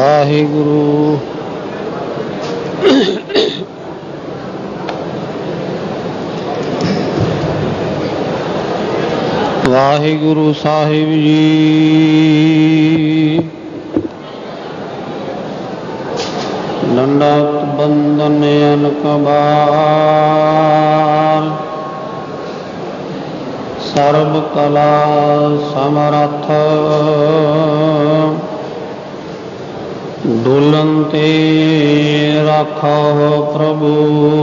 ਵਾਹਿਗੁਰੂ। ਵਾਹਿਗੁਰੂ ਸਾਹਿਬ ਜੀ। ਨੰਦਤ ਬੰਦਨ ਅਨਕ ਬਾਰ, ਸਰਬ ਕਲਾ ਸਮਰੱਥ, ਡੋਲਨ ਤੇ ਰਾਖੋ ਪ੍ਰਭੂ।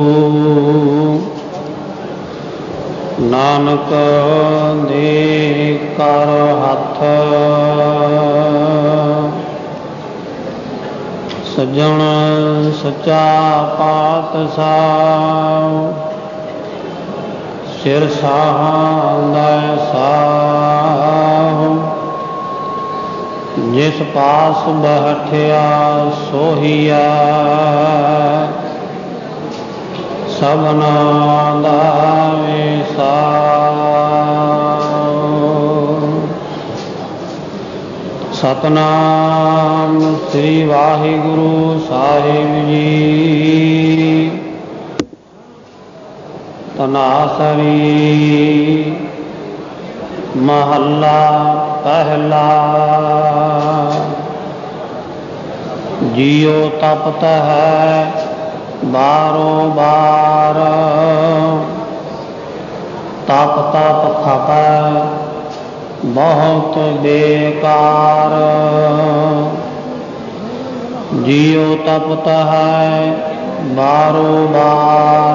ਨਾਨਕ ਦੇ ਕਰ ਹੱਥ, ਸੱਜਣ ਸੱਚਾ ਪਾਤਸ਼ਾਹ। ਸਿਰ ਸਾਹੁੰਦਾ ਸਾਹੁ, ਜਿਸ ਪਾਸ ਬੈਠਿਆ ਸੋਹੀਆ। ਸਭਨਾ ਦਾ ਵਿਸਾਹੁ। ਸਤਿਨਾਮ ਸ੍ਰੀ ਵਾਹਿਗੁਰੂ ਸਾਹਿਬ ਜੀ। ਧਨਾਸਰੀ ਮਹੱਲਾ ਪਹਿਲਾ। ਜੀਉ ਤਪਤ ਹੈ ਬਾਰੋ ਬਾਰ, ਤਪ ਤਪ ਖਪੈ ਬਹੁਤ ਬੇਕਾਰ। ਜੀਉ ਤਪਤ ਹੈ ਬਾਰੋ ਬਾਰ,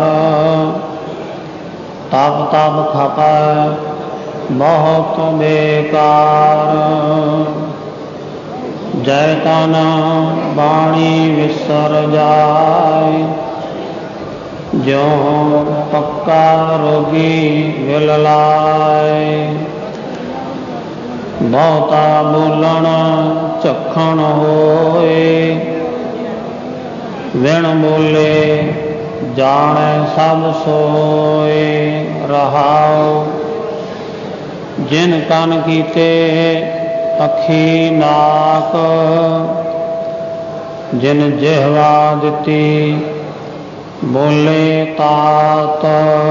ਤਪ ਤਪ ਖਪੈ ਬਹੁਤ ਬੇਕਾਰ। ਜੈ ਤਨ ਬਾਣੀ ਵਿਸਰ ਜਾਇ, ਜਿਉ ਪੱਕਾ ਰੋਗੀ ਵਿਲ ਲਾਇ। ਬਹੁਤਾ ਬੋਲਣ ਝੱਖਣ ਹੋਏ, ਵਿਣ ਬੋਲੇ ਜਾਣੈ ਸਭ ਸੋਏ। ਰਹਾਉ ਜਿਨ ਕੰਨ ਕੀਤੇ ਅੱਖੀ ਨਾਕ, ਜਿਨ ਜਿਹਵਾ ਦਿੱਤੀ ਬੋਲੇ ਤਾਤ।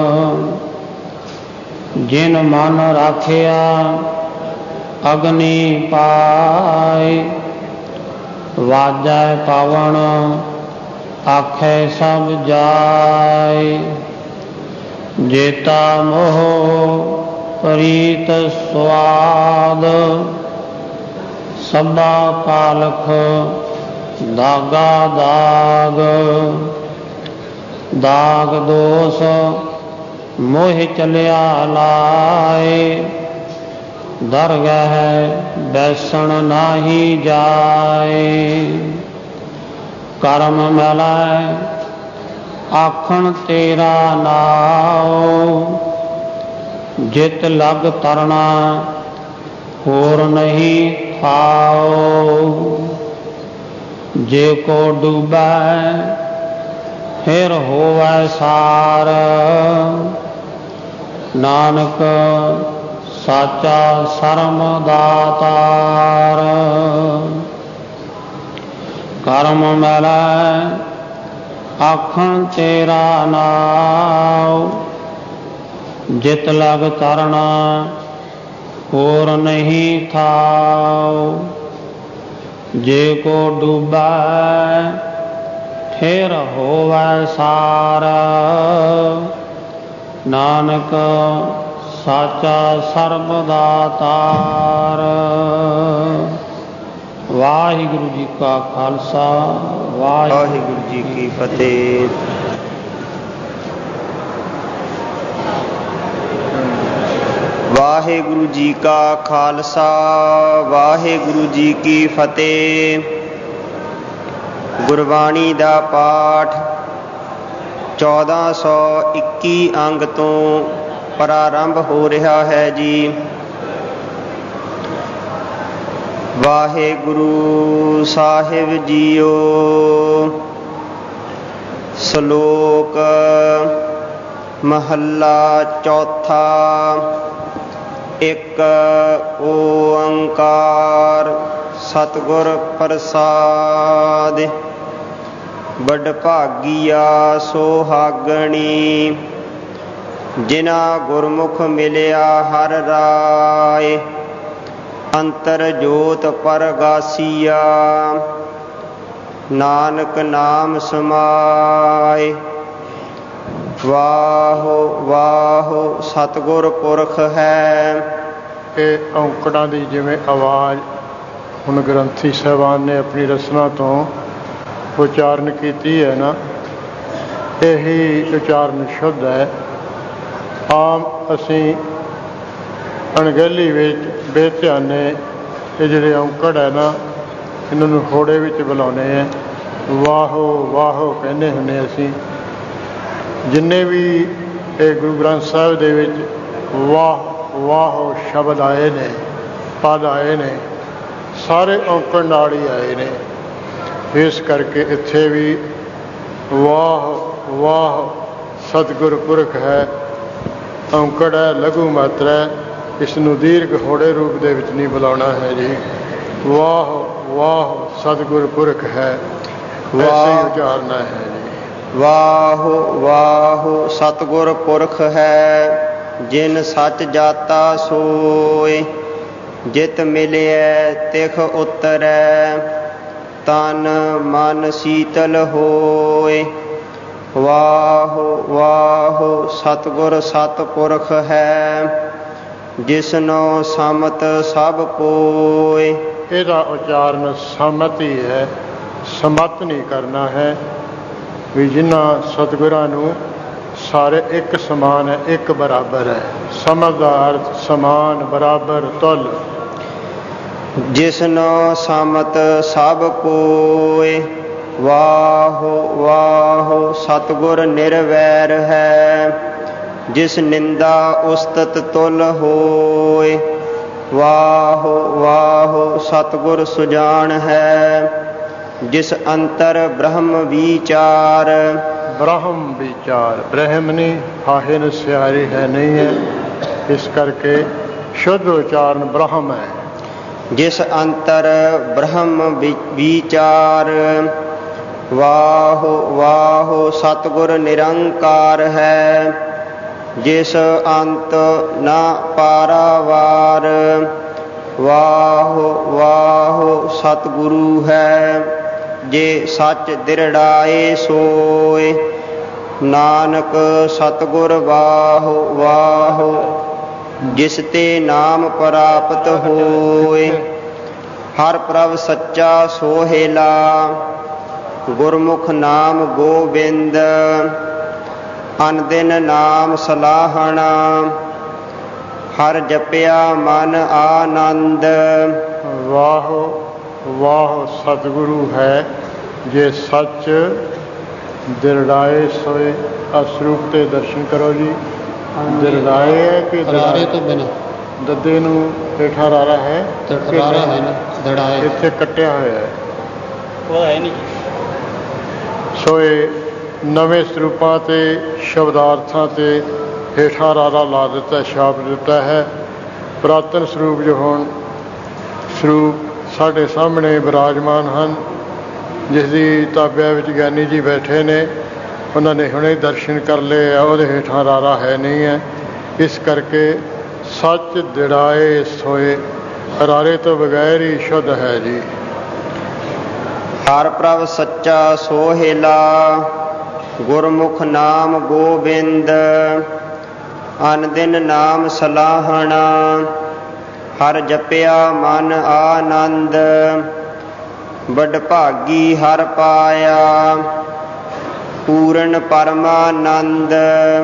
ਜਿਨ ਮਨ ਰਾਖਿਆ ਅਗਨੀ ਪਾਇ, ਵਾਜੈ ਪਵਨ ਆਖੈ ਸਭ ਜਾਇ। ਜੇਤਾ ਮੋਹ ਪ੍ਰੀਤ ਸੁਆਦ, ਸਭਾ ਪਾਲਖ ਦਾਗਾ ਦਾਗ। ਦਾਗ ਦੋਸ ਮੋਹ ਚਲਿਆ ਲਾਏ, ਦਰਗਹ ਬੈਸਣ ਨਾਹੀ ਜਾਏ। ਕਰਮ ਮਿਲੈ ਆਖਣ ਤੇਰਾ ਨਾਉ, ਜਿਤ ਲਗ ਤਰਨਾ ਹੋਰ ਨਹੀਂ ਥਾਉ। ਜੇ ਕੋ ਡੂਬੈ ਫਿਰ ਹੋਵੈ ਸਾਰ, ਨਾਨਕ ਸਾਚਾ ਸਰਮ ਦਾਤਾਰ। ਕਰਮ ਮਿਲੈ ਆਖਣ ਤੇਰਾ ਨਾਉ, ਜਿਤ ਲਗ ਤਰਨਾ ਹੋਰ ਨਹੀਂ ਥਾਉ। ਜੇ ਕੋ ਡੂਬੈ ਫਿਰ ਹੋਵੈ ਸਾਰ, ਨਾਨਕ ਸਾਚਾ ਸਰਬ ਦਾਤਾਰ। ਵਾਹਿਗੁਰੂ ਜੀ ਕਾ ਖਾਲਸਾ, ਵਾਹਿਗੁਰੂ ਜੀ ਕੀ ਫਤਿਹ। ਵਾਹਿਗੁਰੂ ਜੀ ਕਾ ਖਾਲਸਾ, ਵਾਹਿਗੁਰੂ ਜੀ ਕੀ ਫਤਿਹ। ਗੁਰਬਾਣੀ ਦਾ ਪਾਠ 1421 ਅੰਗ ਤੋਂ ਪ੍ਰਾਰੰਭ ਹੋ ਰਿਹਾ ਹੈ ਜੀ। ਵਾਹਿਗੁਰੂ ਸਾਹਿਬ ਜੀਓ। ਸ਼ਲੋਕ ਮਹੱਲਾ ਚੌਥਾ। ਇੱਕ ਓੰਕਾਰ ਸਤਿਗੁਰ ਪ੍ਰਸਾਦਿ। ਬੜ ਭਾਗੀਆ ਸੁਹਾਗਣੀ, ਜਿਨਾ ਗੁਰਮੁਖ ਮਿਲਿਆ ਹਰਿ ਰਾਇ। ਅੰਤਰ ਜੋਤ ਪਰਗਾਸੀਆ, ਨਾਨਕ ਨਾਮ ਸਮਾਏ। ਵਾਹੋ ਵਾਹੋ ਸਤਿਗੁਰ ਪੁਰਖ ਹੈ। ਇਹ ਔਂਕੜਾਂ ਦੀ ਜਿਵੇਂ ਆਵਾਜ਼ ਹੁਣ ਗ੍ਰੰਥੀ ਸਾਹਿਬਾਨ ਨੇ ਆਪਣੀ ਰਸਨਾ ਤੋਂ ਉਚਾਰਨ ਕੀਤੀ ਹੈ ਨਾ, ਇਹੀ ਉਚਾਰਨ ਸ਼ੁੱਧ ਹੈ। ਆਮ ਅਸੀਂ ਅਣਗਹਿਲੀ ਵਿੱਚ ਬੇਧਿਆਨੇ ਇਹ ਜਿਹੜੇ ਔਂਕੜ ਹੈ ਨਾ, ਇਹਨਾਂ ਨੂੰ ਹੋੜੇ ਵਿੱਚ ਬੁਲਾਉਂਦੇ ਹੈ। ਵਾਹੋ ਵਾਹੋ ਕਹਿੰਦੇ ਹੁੰਦੇ ਅਸੀਂ। ਜਿੰਨੇ ਵੀ ਇਹ ਗੁਰੂ ਗ੍ਰੰਥ ਸਾਹਿਬ ਦੇ ਵਿੱਚ ਵਾਹ ਵਾਹੋ ਸ਼ਬਦ ਆਏ ਨੇ, ਪਦ ਆਏ ਨੇ, ਸਾਰੇ ਔਂਕੜ ਨਾਲ ਹੀ ਆਏ ਨੇ। ਇਸ ਕਰਕੇ ਇੱਥੇ ਵੀ ਵਾਹ ਵਾਹ ਸਤਿਗੁਰ ਪੁਰਖ ਹੈ ਔਂਕੜ ਹੈ, ਲਘੂ ਮਾਤਰਾ ਹੈ। ਇਸ ਨੂੰ ਦੀਰਘ ਹੋੜੇ ਰੂਪ ਦੇ ਵਿੱਚ ਨਹੀਂ ਬੁਲਾਉਣਾ ਹੈ ਜੀ। ਵਾਹ ਵਾਹ ਸਤਿਗੁਰ ਪੁਰਖ ਹੈ, ਵੈਸੇ ਹੀ ਉਚਾਰਨਾ ਹੈ ਜੀ। ਵਾਹੋ ਵਾਹੋ ਸਤਿਗੁਰ ਪੁਰਖ ਹੈ, ਜਿਨ ਸੱਚ ਜਾਤਾ ਸੋਏ। ਜਿਤ ਮਿਲਿਐ ਤਿਖ ਉਤਰੈ, ਤਨ ਮਨ ਸੀਤਲ ਹੋਏ। ਵਾਹੋ ਵਾਹੋ ਸਤਿਗੁਰ ਸਤਿਪੁਰਖ ਹੈ, ਜਿਸਨੋ ਸਮਤ ਸਭ ਕੋਇ। ਇਹਦਾ ਉਚਾਰਨ ਸਮਤ ਹੀ ਹੈ, ਸਮਤ ਨਹੀਂ ਕਰਨਾ ਹੈ। ਵੀ ਜਿਨ੍ਹਾਂ ਸਤਿਗੁਰਾਂ ਨੂੰ ਸਾਰੇ ਇੱਕ ਸਮਾਨ ਹੈ, ਇੱਕ ਬਰਾਬਰ ਹੈ। ਸਮਝ ਦਾ ਅਰਥ ਸਮਾਨ, ਬਰਾਬਰ, ਤੁਲ। ਜਿਸਨੋ ਸਮਤ ਸਭ ਕੋਇ। ਵਾਹੋ ਵਾਹੋ ਸਤਿਗੁਰ ਨਿਰਵੈਰ ਹੈ, ਜਿਸ ਨਿੰਦਾ ਉਸਤਤ ਤੁਲ ਹੋਇ। ਵਾਹੋ ਵਾਹੋ ਸਤਿਗੁਰ ਸੁਜਾਨ ਹੈ, ਜਿਸ ਅੰਤਰ ਬ੍ਰਹਮ ਵਿਚਾਰ। ਬ੍ਰਹਮ ਵਿਚਾਰ, ਬ੍ਰਹਮ ਨਹੀਂ, ਹਾਹੇ ਨੂੰ ਸਿਆਰੀ ਹੈ ਨਹੀਂ ਹੈ, ਇਸ ਕਰਕੇ ਸ਼ੁੱਧ ਉਚਾਰਨ ਬ੍ਰਹਮ ਹੈ। ਜਿਸ ਅੰਤਰ ਬ੍ਰਹਮ ਵਿਚਾਰ। ਵਾਹੋ ਵਾਹੋ ਸਤਿਗੁਰ ਨਿਰੰਕਾਰ ਹੈ, ਜਿਸ ਅੰਤ ਨਾ ਪਾਰਾਵਾਰ। ਵਾਹੋ ਵਾਹੋ ਸਤਿਗੁਰੂ ਹੈ, ਜੇ ਸੱਚ ਦਿਰੜਾਏ ਸੋਏ। ਨਾਨਕ ਸਤਿਗੁਰ ਵਾਹੋ ਵਾਹੋ, ਜਿਸ ਤੇ ਨਾਮ ਪ੍ਰਾਪਤ ਹੋਏ। ਹਰ ਪ੍ਰਭ ਸੱਚਾ ਸੋਹੇਲਾ, ਗੁਰਮੁਖ ਨਾਮ ਗੋਬਿੰਦ। ਅਨ ਦਿਨ ਨਾਮ ਸਲਾਹਣਾ, ਹਰ ਜਪਿਆ ਮਨ ਆਨੰਦ। ਵਾਹੋ ਵਾਹ ਸਤਿਗੁਰੂ ਹੈ, ਜੇ ਸੱਚ ਦਿਰੜਾਏ ਸੋਏ। ਆ ਸਰੂਪ ਤੇ ਦਰਸ਼ਨ ਕਰੋ ਜੀ। ਦਿਰੜਾਏ ਹੈ ਕਿ ਰਾਰੇ ਤੋਂ ਬਿਨਾਂ ਦੱਦੇ ਨੂੰ ਹੇਠਾਂ ਰਾਰਾ ਹੈ, ਰਾਰਾ ਹੈ ਨਾ, ਦੜਾਏ ਇੱਥੇ ਕੱਟਿਆ ਹੋਇਆ ਹੈ। ਉਹ ਹੈ ਨਹੀਂ। ਸੋਏ ਨਵੇਂ ਸਰੂਪਾਂ ਤੇ ਸ਼ਬਦਾਰਥਾਂ ਤੇ ਹੇਠਾਂ ਰਾਰਾ ਲਾ ਦਿੱਤਾ, ਛਾਪ ਦਿੱਤਾ ਹੈ। ਪੁਰਾਤਨ ਸਰੂਪ ਜੋ ਹੁਣ ਸਰੂਪ ਸਾਡੇ ਸਾਹਮਣੇ ਬਿਰਾਜਮਾਨ ਹਨ, ਜਿਸ ਦੀ ਤਾਬਿਆ ਵਿੱਚ ਗਿਆਨੀ ਜੀ ਬੈਠੇ ਨੇ, ਉਹਨਾਂ ਨੇ ਹੁਣੇ ਦਰਸ਼ਨ ਕਰ ਲਏ ਆ, ਉਹਦੇ ਹੇਠਾਂ ਰਾਰਾ ਹੈ ਨਹੀਂ ਹੈ। ਇਸ ਕਰਕੇ ਸੱਚ ਦਿੜਾਏ ਸੋਏ, ਰਾਰੇ ਤੋਂ ਬਗੈਰ ਹੀ ਸ਼ੁੱਧ ਹੈ ਜੀ। ਹਰ ਪ੍ਰਭ ਸੱਚਾ ਸੋਹੇਲਾ, ਗੁਰਮੁਖ ਨਾਮ ਗੋਬਿੰਦ। ਅਨ ਦਿਨ ਨਾਮ ਸਲਾਹਣਾ, ਹਰ ਜਪਿਆ ਮਨ ਆਨੰਦ। ਬੜ ਭਾਗੀ ਹਰ ਪਾਇਆ, ਪੂਰਨ ਪਰਮਾਨੰਦ।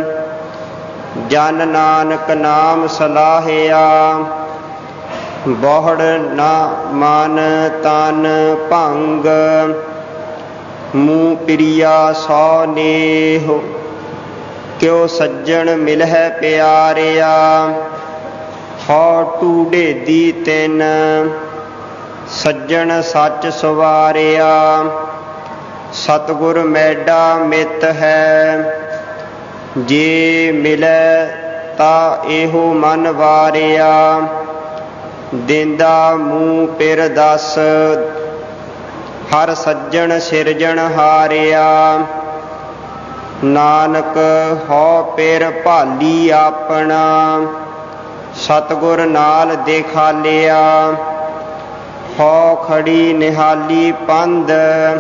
ਜਨ ਨਾਨਕ ਨਾਮ ਸਲਾਹਿਆ, ਬਹੁੜ ਨਾ ਮਨ ਤਨ ਭੰਗ। ਮੂੰਹ ਪ੍ਰਿਆ ਸੋ ਨੇਹ, ਕਿਉ ਸੱਜਣ ਮਿਲਹਿ ਪਿਆਰਿਆ। ਹਉ ਟੂਢੇ ਦੀ ਤਿਨ, ਸੱਜਣ ਸੱਚ ਸਵਾਰਿਆ। ਸਤਿਗੁਰ ਮੈਡਾ ਮਿਤ ਹੈ, ਜੇ ਮਿਲੈ ਤਾ ਇਹੋ ਮਨ ਵਾਰਿਆ। ਦੇਂਦਾ ਮੂੰਹ ਪਿਰ ਦਸ, ਹਰ ਸੱਜਣ ਸਿਰਜਣ ਹਾਰਿਆ। ਨਾਨਕ ਹਉ ਪਿਰ ਭਾਲੀ ਆਪਣਾ, ਸਤਿਗੁਰ ਨਾਲ ਦਿਖਾਲਿਆ। ਹਉ ਖੜੀ ਨਿਹਾਲੀ ਪੰਧ,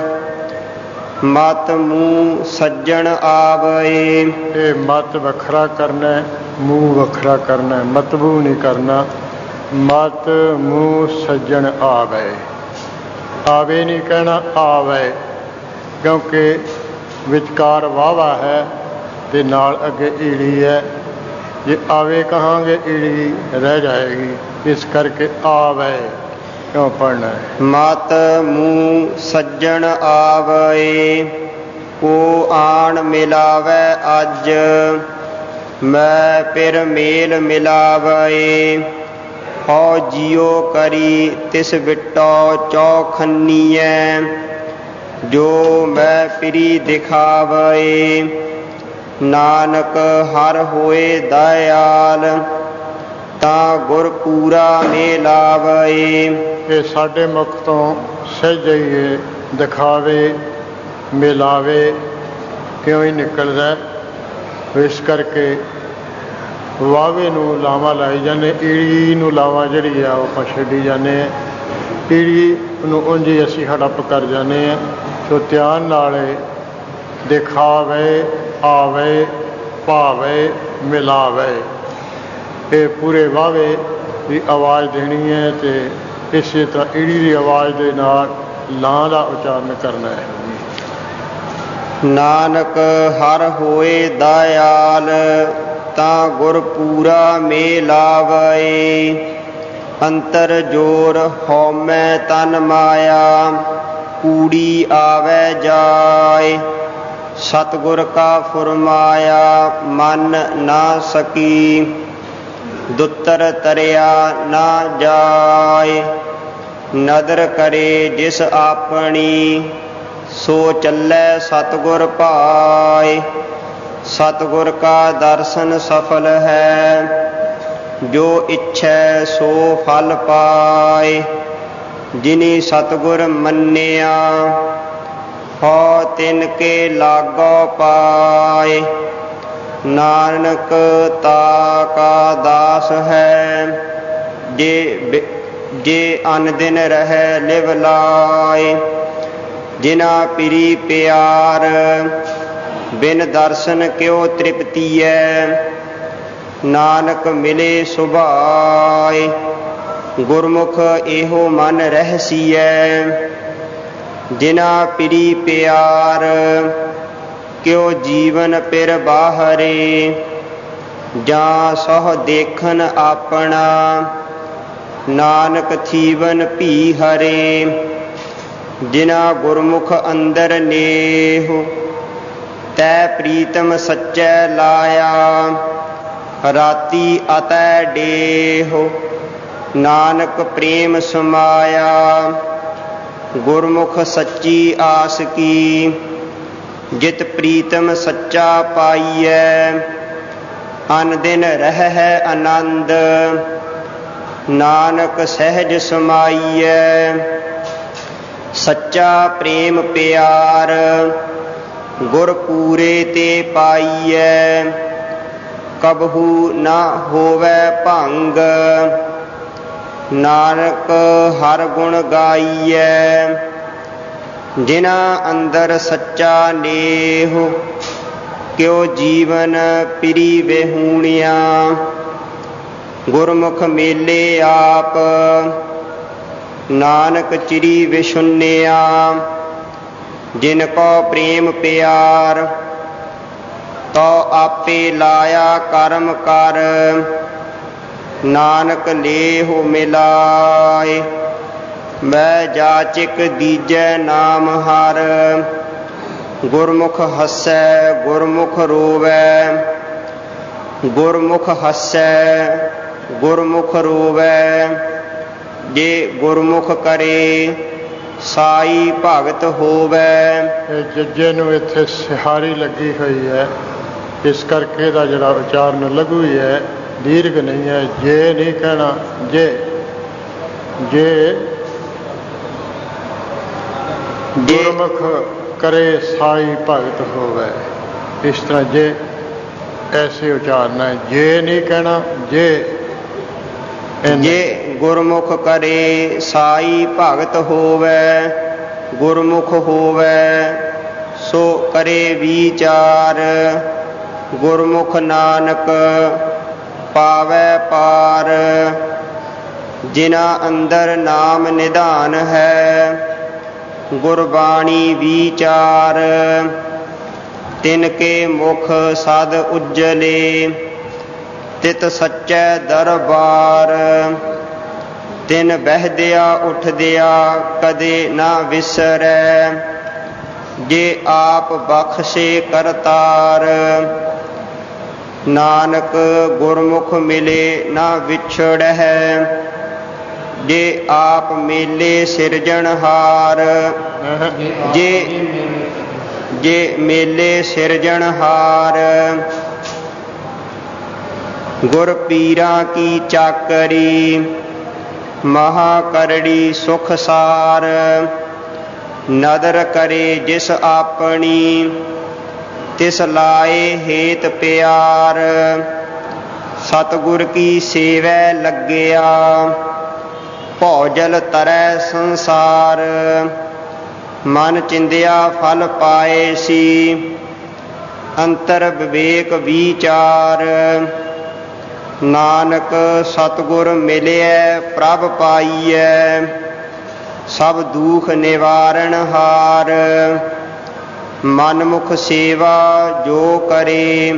ਮਤ ਮੂੰਹ ਸੱਜਣ ਆਵੇ। ਇਹ ਮਤ ਵੱਖਰਾ ਕਰਨਾ, ਮੂੰਹ ਵੱਖਰਾ ਕਰਨਾ, ਮਤਬੂ ਨਹੀਂ ਕਰਨਾ। ਮਤ ਮੂੰਹ ਸੱਜਣ ਆਵੇ, ਆਵੇ ਨਹੀਂ ਕਹਿਣਾ, ਆਵੇ, ਕਿਉਂਕਿ ਵਿਚਕਾਰ ਵਾਹਵਾ ਹੈ ਤੇ ਨਾਲ ਅੱਗੇ ਈੜੀ ਹੈ। ਜੇ ਆਵੇ ਕਹਾਂਗੇ ਈੜੀ ਰਹਿ ਜਾਏਗੀ, ਇਸ ਕਰਕੇ ਆਵੇ ਕਿਉਂ ਪੜ੍ਹਨਾ ਹੈ। ਮਤ ਮੂੰਹ ਸੱਜਣ ਆਵੇ, ਕੋ ਆਣ ਮਿਲਾਵੇ ਅੱਜ, ਮੈਂ ਪਿਰ ਮੇਲ ਮਿਲਾਵੇ। ਹਉ ਜਿਉ ਕਰੀ ਤਿਸ ਵਿਟੋ ਚੌਖੰਨੀਐ, ਜੋ ਮੈਂ ਪਿਰੀ ਦਿਖਾਵੇ। ਨਾਨਕ ਹਰ ਹੋਏ ਦਇਆਲ, ਤਾਂ ਗੁਰ ਪੂਰਾ ਮੇਲਾਵੇ। ਇਹ ਸਾਡੇ ਮੁਖ ਤੋਂ ਸਹਿਜ ਹੀ ਦਿਖਾਵੇ ਮਿਲਾਵੇ ਕਿਉਂ ਹੀ ਨਿਕਲਦਾ। ਇਸ ਕਰਕੇ ਵਾਵੇ ਨੂੰ ਲਾਵਾਂ ਲਾਈ ਜਾਂਦੇ, ਈੜੀ ਨੂੰ ਲਾਵਾਂ ਜਿਹੜੀ ਆ ਉਹ ਆਪਾਂ ਛੱਡੀ ਜਾਂਦੇ ਹਾਂ। ਈੜੀ ਨੂੰ ਉਂਝ ਹੀ ਅਸੀਂ ਹੜੱਪ ਕਰ ਜਾਂਦੇ ਹਾਂ। ਸੋ ਧਿਆਨ ਨਾਲ ਦਿਖਾਵੇ, ਆਵੇ, ਭਾਵੇ, ਮਿਲਾਵੇ, ਇਹ ਪੂਰੇ ਵਾਵੇ ਦੀ ਆਵਾਜ਼ ਦੇਣੀ ਹੈ ਅਤੇ ਇਸੇ ਤਰ੍ਹਾਂ ਈੜੀ ਦੀ ਆਵਾਜ਼ ਦੇ ਨਾਲ ਲਾਂ ਦਾ ਉਚਾਰਨ ਕਰਨਾ ਹੈ। ਨਾਨਕ ਹਰ ਹੋਏ ਦਇਆਲ, ਤਾਂ ਗੁਰ ਪੂਰਾ ਮੇਲਾਵੇ। ਅੰਤਰ ਜੋਰ ਹਉਮੈ ਤਨ ਮਾਇਆ, ਕੂੜੀ ਆਵੈ ਜਾਏ। ਸਤਿਗੁਰ ਕਾ ਫੁਰਮਾਇਆ ਮਨ ਨਾ ਸਕੀ, ਦੁੱਤਰ ਤਰਿਆ ਨਾ ਜਾਏ। ਨਦਰ ਕਰੇ ਜਿਸ ਆਪਣੀ, ਸੋ ਚੱਲੈ ਸਤਿਗੁਰ ਭਾਏ। ਸਤਿਗੁਰ ਕਾ ਦਰਸ਼ਨ ਸਫਲ ਹੈ, ਜੋ ਇੱਛੈ ਸੋ ਫਲ ਪਾਏ। ਜਿਨੀ ਸਤਿਗੁਰ ਮੰਨਿਆ, ਹਉ ਤਿਨ ਕੇ ਲਾਗੋ ਪਾਏ। ਨਾਨਕ ਤਾ ਕਾ ਦਾਸ ਹੈ, ਜੇ ਅਨ ਦਿਨ ਰਹਿ ਲਿਵ ਲਾਏ। ਜਿਨਾ ਪਿਰੀ ਪਿਆਰ, ਬਿਨ ਦਰਸ਼ਨ ਕਿਉ ਤ੍ਰਿਪਤੀਐ। ਨਾਨਕ ਮਿਲੇ ਸੁਭਾਏ, ਗੁਰਮੁਖ ਇਹੋ ਮਨ ਰਹਿਸੀਐ। ਜਿਨਾ ਪਿਰੀ ਪਿਆਰ, ਕਿਉ ਜੀਵਨ ਪਿਰ ਬਾਹਰੇ। ਜਾਂ ਸਹ ਦੇਖਨ ਆਪਣਾ, ਨਾਨਕ ਥੀਵਨ ਭੀ ਹਰੇ। ਜਿਨਾ ਗੁਰਮੁਖ ਅੰਦਰ ਨੇਹੁ, ਤੈ ਪ੍ਰੀਤਮ ਸੱਚੈ ਲਾਇਆ। ਰਾਤੀ ਅਤੈ ਡੇਹੁ, ਨਾਨਕ ਪ੍ਰੇਮ ਸਮਾਇਆ। ਗੁਰਮੁਖ ਸੱਚੀ ਆਸ ਕੀ, ਜਿਤ ਪ੍ਰੀਤਮ ਸੱਚਾ ਪਾਈਐ। ਅਨ ਦਿਨ ਰਹਿ ਆਨੰਦ, ਨਾਨਕ ਸਹਿਜ ਸਮਾਈਐ। ਸੱਚਾ ਪ੍ਰੇਮ ਪਿਆਰ, ਗੁਰ ਪੂਰੇ ਤੇ ਪਾਈਐ। ਕਬਹੂ ਨਾ ਹੋਵੈ ਭੰਗ, ਨਾਨਕ ਹਰ ਗੁਣ ਗਾਈਐ। ਜਿਨਾ ਅੰਦਰ ਸੱਚਾ ਨੇਹੁ, ਕਿਉ ਜੀਵਨ ਪਿਰੀ ਵਿਹੂਣਿਆ। ਗੁਰਮੁਖ ਮੇਲੇ ਆਪ, ਨਾਨਕ ਚਿਰੀ ਵਿਸ਼ੁੰਨਿਆ। ਜਿਨ ਕੋ ਪ੍ਰੇਮ ਪਿਆਰ, ਤੋ ਆਪੇ ਲਾਇਆ ਕਰਮ ਕਰ। ਨਾਨਕ ਲੇਹੁ ਮਿਲਾਏ, ਮੈਂ ਜਾਚਿਕ ਦੀਜੈ ਨਾਮ ਹਰ। ਗੁਰਮੁਖ ਹੱਸੈ ਗੁਰਮੁਖ ਰੋਵੈ, ਗੁਰਮੁਖ ਹੱਸੈ ਗੁਰਮੁਖ ਰੋਵੈ। ਜੇ ਗੁਰਮੁਖ ਕਰੇ, ਸਾਈ ਭਗਤ ਹੋਵੈ। ਇਹ ਜੱਜੇ ਨੂੰ ਇੱਥੇ ਸਿਹਾਰੀ ਲੱਗੀ ਹੋਈ ਹੈ, ਇਸ ਕਰਕੇ ਇਹਦਾ ਜਿਹੜਾ ਉਚਾਰਨ ਲਘੂ ਹੀ ਹੈ, ਦੀਰਘ ਨਹੀਂ ਹੈ। ਜੇ ਨਹੀਂ ਕਹਿਣਾ, ਜੇ ਜੇ ਗੁਰਮੁਖ ਕਰੇ ਸਾਈ ਭਗਤ ਹੋਵੇ। ਇਸ ਤਰ੍ਹਾਂ ਜੇ ਐਸੇ ਉਚਾਰਨਾ ਹੈ, ਜੇ ਨਹੀਂ ਕਹਿਣਾ ਜੇ ਗੁਰਮੁਖ ਕਰੇ ਸਾਈ ਭਗਤ ਹੋਵੇ, ਗੁਰਮੁਖ ਹੋਵੇ ਸੋ ਕਰੇ ਵਿਚਾਰ, ਗੁਰਮੁਖ ਨਾਨਕ ਪਾਵੈ ਪਾਰ, ਜਿਨਾ ਅੰਦਰ ਨਾਮ ਨਿਧਾਨ ਹੈ, ਗੁਰਬਾਣੀ ਵਿਚਾਰ, ਤਿਨ ਕੇ ਮੁਖ ਸਦ ਉਜਲੇ, ਤਿਤ ਸੱਚੈ ਦਰਬਾਰ, ਤਿਨ ਬਹਿਦਿਆ ਉਠਦਿਆ ਕਦੇ ਨਾ ਵਿਸਰੈ, ਜੇ ਆਪ ਬਖਸ਼ੇ ਕਰਤਾਰ, ਨਾਨਕ ਗੁਰਮੁਖ ਮਿਲੇ ਨਾ ਵਿਛੜੈ, ਜੇ ਆਪ ਮੇਲੇ ਸਿਰਜਣਹਾਰ, ਜੇ ਮੇਲੇ ਸਿਰਜਣਹਾਰ, ਗੁਰ ਪੀਰਾਂ ਕੀ ਚਾਕਰੀ, ਮਹਾ ਕਰੜੀ ਸੁਖ ਸਾਰ, ਨਦਰ ਕਰੇ ਜਿਸ ਆਪਣੀ, ਤਿਸ ਲਾਏ ਹੇਤ ਪਿਆਰ, ਸਤਿਗੁਰ ਕੀ ਸੇਵੈ ਲੱਗਿਆ, ਭੌਜਲ ਤਰੈ ਸੰਸਾਰ, ਮਨ ਚਿੰਦਿਆ ਫਲ ਪਾਏ ਸੀ, ਅੰਤਰ ਵਿਵੇਕ ਵਿਚਾਰ, ਨਾਨਕ ਸਤਿਗੁਰ ਮਿਲਿਐ ਪ੍ਰਭ ਪਾਈਐ, ਸਭ ਦੁਖ ਨਿਵਾਰਣ ਹਾਰ, ਮਨਮੁਖ ਸੇਵਾ ਜੋ ਕਰੇ,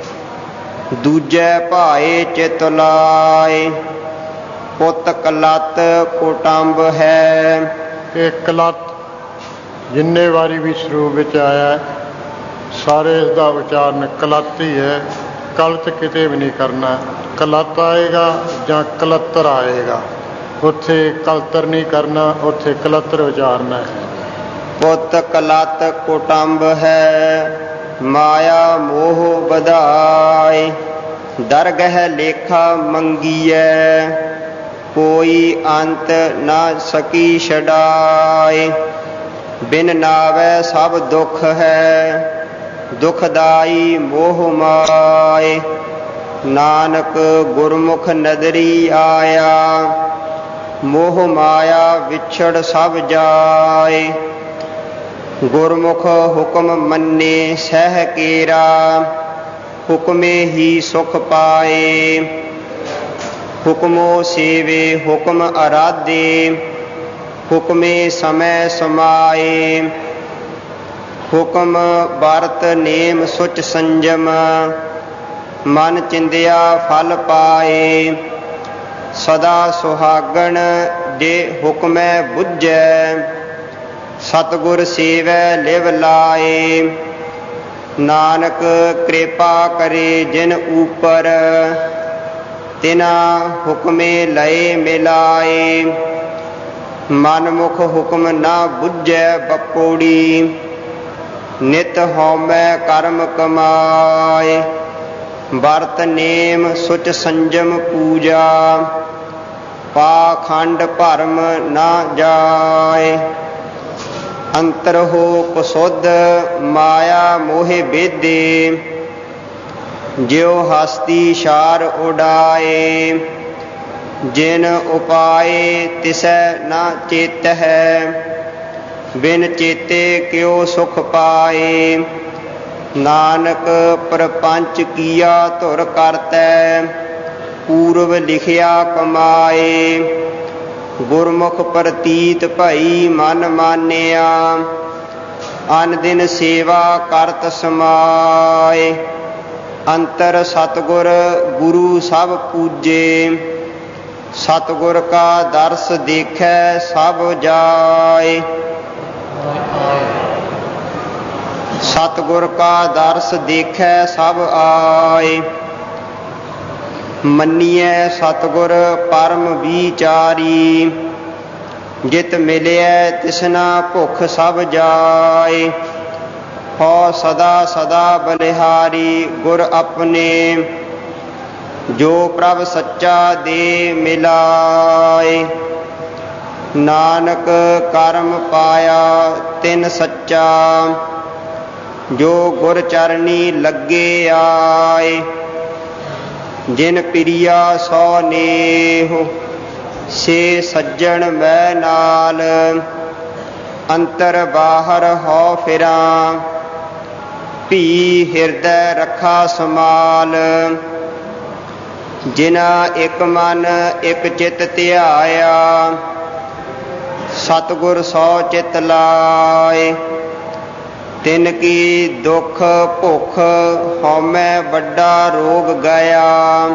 ਦੂਜੈ ਭਾਏ ਚਿਤ ਲਾਏ, ਪੁੱਤ ਕਲੱਤ ਕੁਟੰਬ ਹੈ। ਇਹ ਕਲੱਤ ਜਿੰਨੇ ਵਾਰੀ ਵੀ ਸਰੂਪ ਵਿੱਚ ਆਇਆ ਸਾਰੇ ਇਸ ਦਾ ਉਚਾਰਨ ਕਲੱਤ ਹੀ ਹੈ, ਕਲਤ ਕਿਤੇ ਵੀ ਨਹੀਂ ਕਰਨਾ। ਕਲੱਤ ਆਏਗਾ ਜਾਂ ਕਲੱਤਰ ਆਏਗਾ, ਉੱਥੇ ਕਲਤਰ ਨਹੀਂ ਕਰਨਾ, ਉੱਥੇ ਕਲੱਤਰ ਉਚਾਰਨਾ ਹੈ। ਪੁੱਤ ਕਲੱਤ ਕੁਟੰਬ ਹੈ, ਮਾਇਆ ਮੋਹ ਵਧਾਏ, ਦਰਗਹਿ ਲੇਖਾ ਮੰਗੀਐ, ਕੋਈ ਅੰਤ ਨਾ ਸਕੀ ਛਡਾਏ, ਬਿਨ ਨਾਵੈ ਸਭ ਦੁਖ ਹੈ, ਦੁਖਦਾਈ ਮੋਹ ਮਾਏ, ਨਾਨਕ ਗੁਰਮੁਖ ਨਦਰੀ ਆਇਆ, ਮੋਹ ਮਾਇਆ ਵਿਛੜ ਸਭ ਜਾਏ, ਗੁਰਮੁਖ ਹੁਕਮ ਮੰਨੇ ਸਹਿ ਕੇਰਾ, ਹੁਕਮੇ ਹੀ ਸੁਖ ਪਾਏ, ਹੁਕਮੋ ਸੇਵੇ ਹੁਕਮ ਅਰਾਧੇ, ਹੁਕਮੇ ਸਮੈ ਸਮਾਏ, ਹੁਕਮ ਵਰਤ ਨੇਮ ਸੁਚ ਸੰਜਮ, ਮਨ ਚਿੰਦਿਆ ਫਲ ਪਾਏ, ਸਦਾ ਸੁਹਾਗਣ ਜੇ ਹੁਕਮੈ ਬੁੱਝੈ, ਸਤਿਗੁਰ ਸੇਵੈ ਲਿਵ ਲਾਏ, ਨਾਨਕ ਕਿਰਪਾ ਕਰੇ ਜਿਨ ਉਪਰ, ਤਿਨਾ ਹੁਕਮੇ ਲਏ ਮਿਲਾਏ, ਮਨਮੁਖ ਹੁਕਮ ਨਾ ਬੁੱਝੈ ਬਪੋੜੀ, ਨਿਤ ਹਉਮੈ ਕਰਮ ਕਮਾਏ, ਵਰਤ ਨੇਮ ਸੁਚ ਸੰਜਮ ਪੂਜਾ, ਪਾਖੰਡ ਭਰਮ ਨਾ ਜਾਏ, ਅੰਤਰ ਹੋ ਕੁਸੁਧ ਮਾਇਆ ਮੋਹਿ ਬੇਦੇ, ਜਿਉ ਹਸਤੀ ਸ਼ਾਰ ਉਡਾਏ, ਜਿਨ ਉਪਾਏ ਤਿਸੈ ਨਾ ਚੇਤਹਿ, ਬਿਨ ਚੇਤੇ ਕਿਉ ਸੁਖ ਪਾਏ, ਨਾਨਕ ਪ੍ਰਪੰਚ ਕੀਆ ਧੁਰ ਕਰਤੈ, ਪੂਰਵ ਲਿਖਿਆ ਕਮਾਏ, ਗੁਰਮੁਖ ਪ੍ਰਤੀਤ ਭਈ ਮਨ ਮਾਨਿਆ, ਅਨ ਦਿਨ ਸੇਵਾ ਕਰਤ ਸਮਾਏ, ਅੰਤਰ ਸਤਿਗੁਰ ਗੁਰੂ ਸਭ ਪੂਜੇ, ਸਤਿਗੁਰ ਕਾ ਦਰਸ ਦੇਖੈ ਸਭ ਜਾਏ, ਸਤਿਗੁਰ ਕਾ ਦਰਸ ਦੇਖੈ ਸਭ ਆਏ, ਮੰਨੀਐ ਸਤਿਗੁਰ ਪਰਮ ਵਿਚਾਰੀ, ਜਿਤ ਮਿਲਿਐ ਤਿਸਨਾ ਭੁਖ ਸਭ ਜਾਏ, ਹੋ ਸਦਾ ਸਦਾ ਬਲਿਹਾਰੀ ਗੁਰ ਆਪਣੇ, ਜੋ ਪ੍ਰਭ ਸੱਚਾ ਦੇ ਮਿਲਾਏ, ਨਾਨਕ ਕਰਮ ਪਾਇਆ ਤਿਨ ਸੱਚਾ, ਜੋ ਗੁਰ ਚਰਨੀ ਲੱਗੇ ਆਏ। ਜਿਨ ਪ੍ਰਿਆ ਸੋ ਨੇਹ, ਸੇ ਸੱਜਣ ਮੈਂ ਨਾਲ। ਅੰਤਰ ਬਾਹਰ ਹੋ ਫਿਰਾਂ, ਭੀ ਹਿਰਦੈ ਰੱਖਾ ਸਮਾਲ। ਜਿਨਾ ਇੱਕ ਮਨ ਇੱਕ ਚਿਤ ਧਿਆਇਆ, ਸਤਿਗੁਰ ਸੋ ਚਿਤ ਲਾਏ। ਤਿਨ ਕੀ ਦੁਖ ਭੁਖ ਹਉਮੈ ਵੱਡਾ ਰੋਗ ਗਿਆ,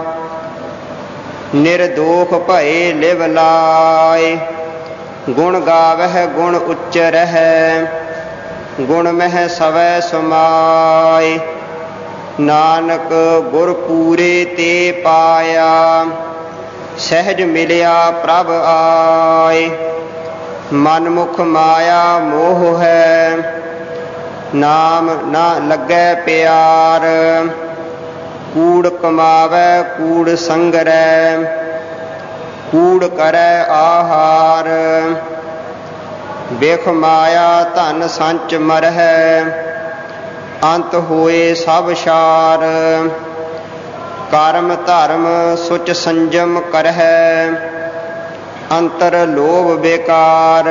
ਨਿਰਦੋਖ ਭਏ ਲਿਵ ਲਾਏ। ਗੁਣ ਗਾਵਹਿ ਗੁਣ ਉਚਰਹਿ, ਗੁਣ ਮਹਿ ਸਵੈ ਸਮਾਏ। ਨਾਨਕ ਗੁਰ ਪੂਰੇ ਤੇ ਪਾਇਆ, ਸਹਿਜ ਮਿਲਿਆ ਪ੍ਰਭ ਆਏ। ਮਨ ਮੁਖ ਮਾਇਆ ਮੋਹ ਹੈ, ਨਾਮ ਨਾ ਲੱਗੈ ਪਿਆਰ। ਕੂੜ ਕਮਾਵੈ ਕੂੜ ਸੰਗਰੈ, ਕੂੜ ਕਰੈ ਆਹਾਰ। ਬਿਖ ਮਾਇਆ ਧਨ ਸੰਚ ਮਰਹਿ, ਅੰਤ ਹੋਏ ਸਭ ਸਾਰ। ਕਰਮ ਧਰਮ ਸੁਚ ਸੰਜਮ ਕਰਹਿ, ਅੰਤਰ ਲੋਭ ਬੇਕਾਰ।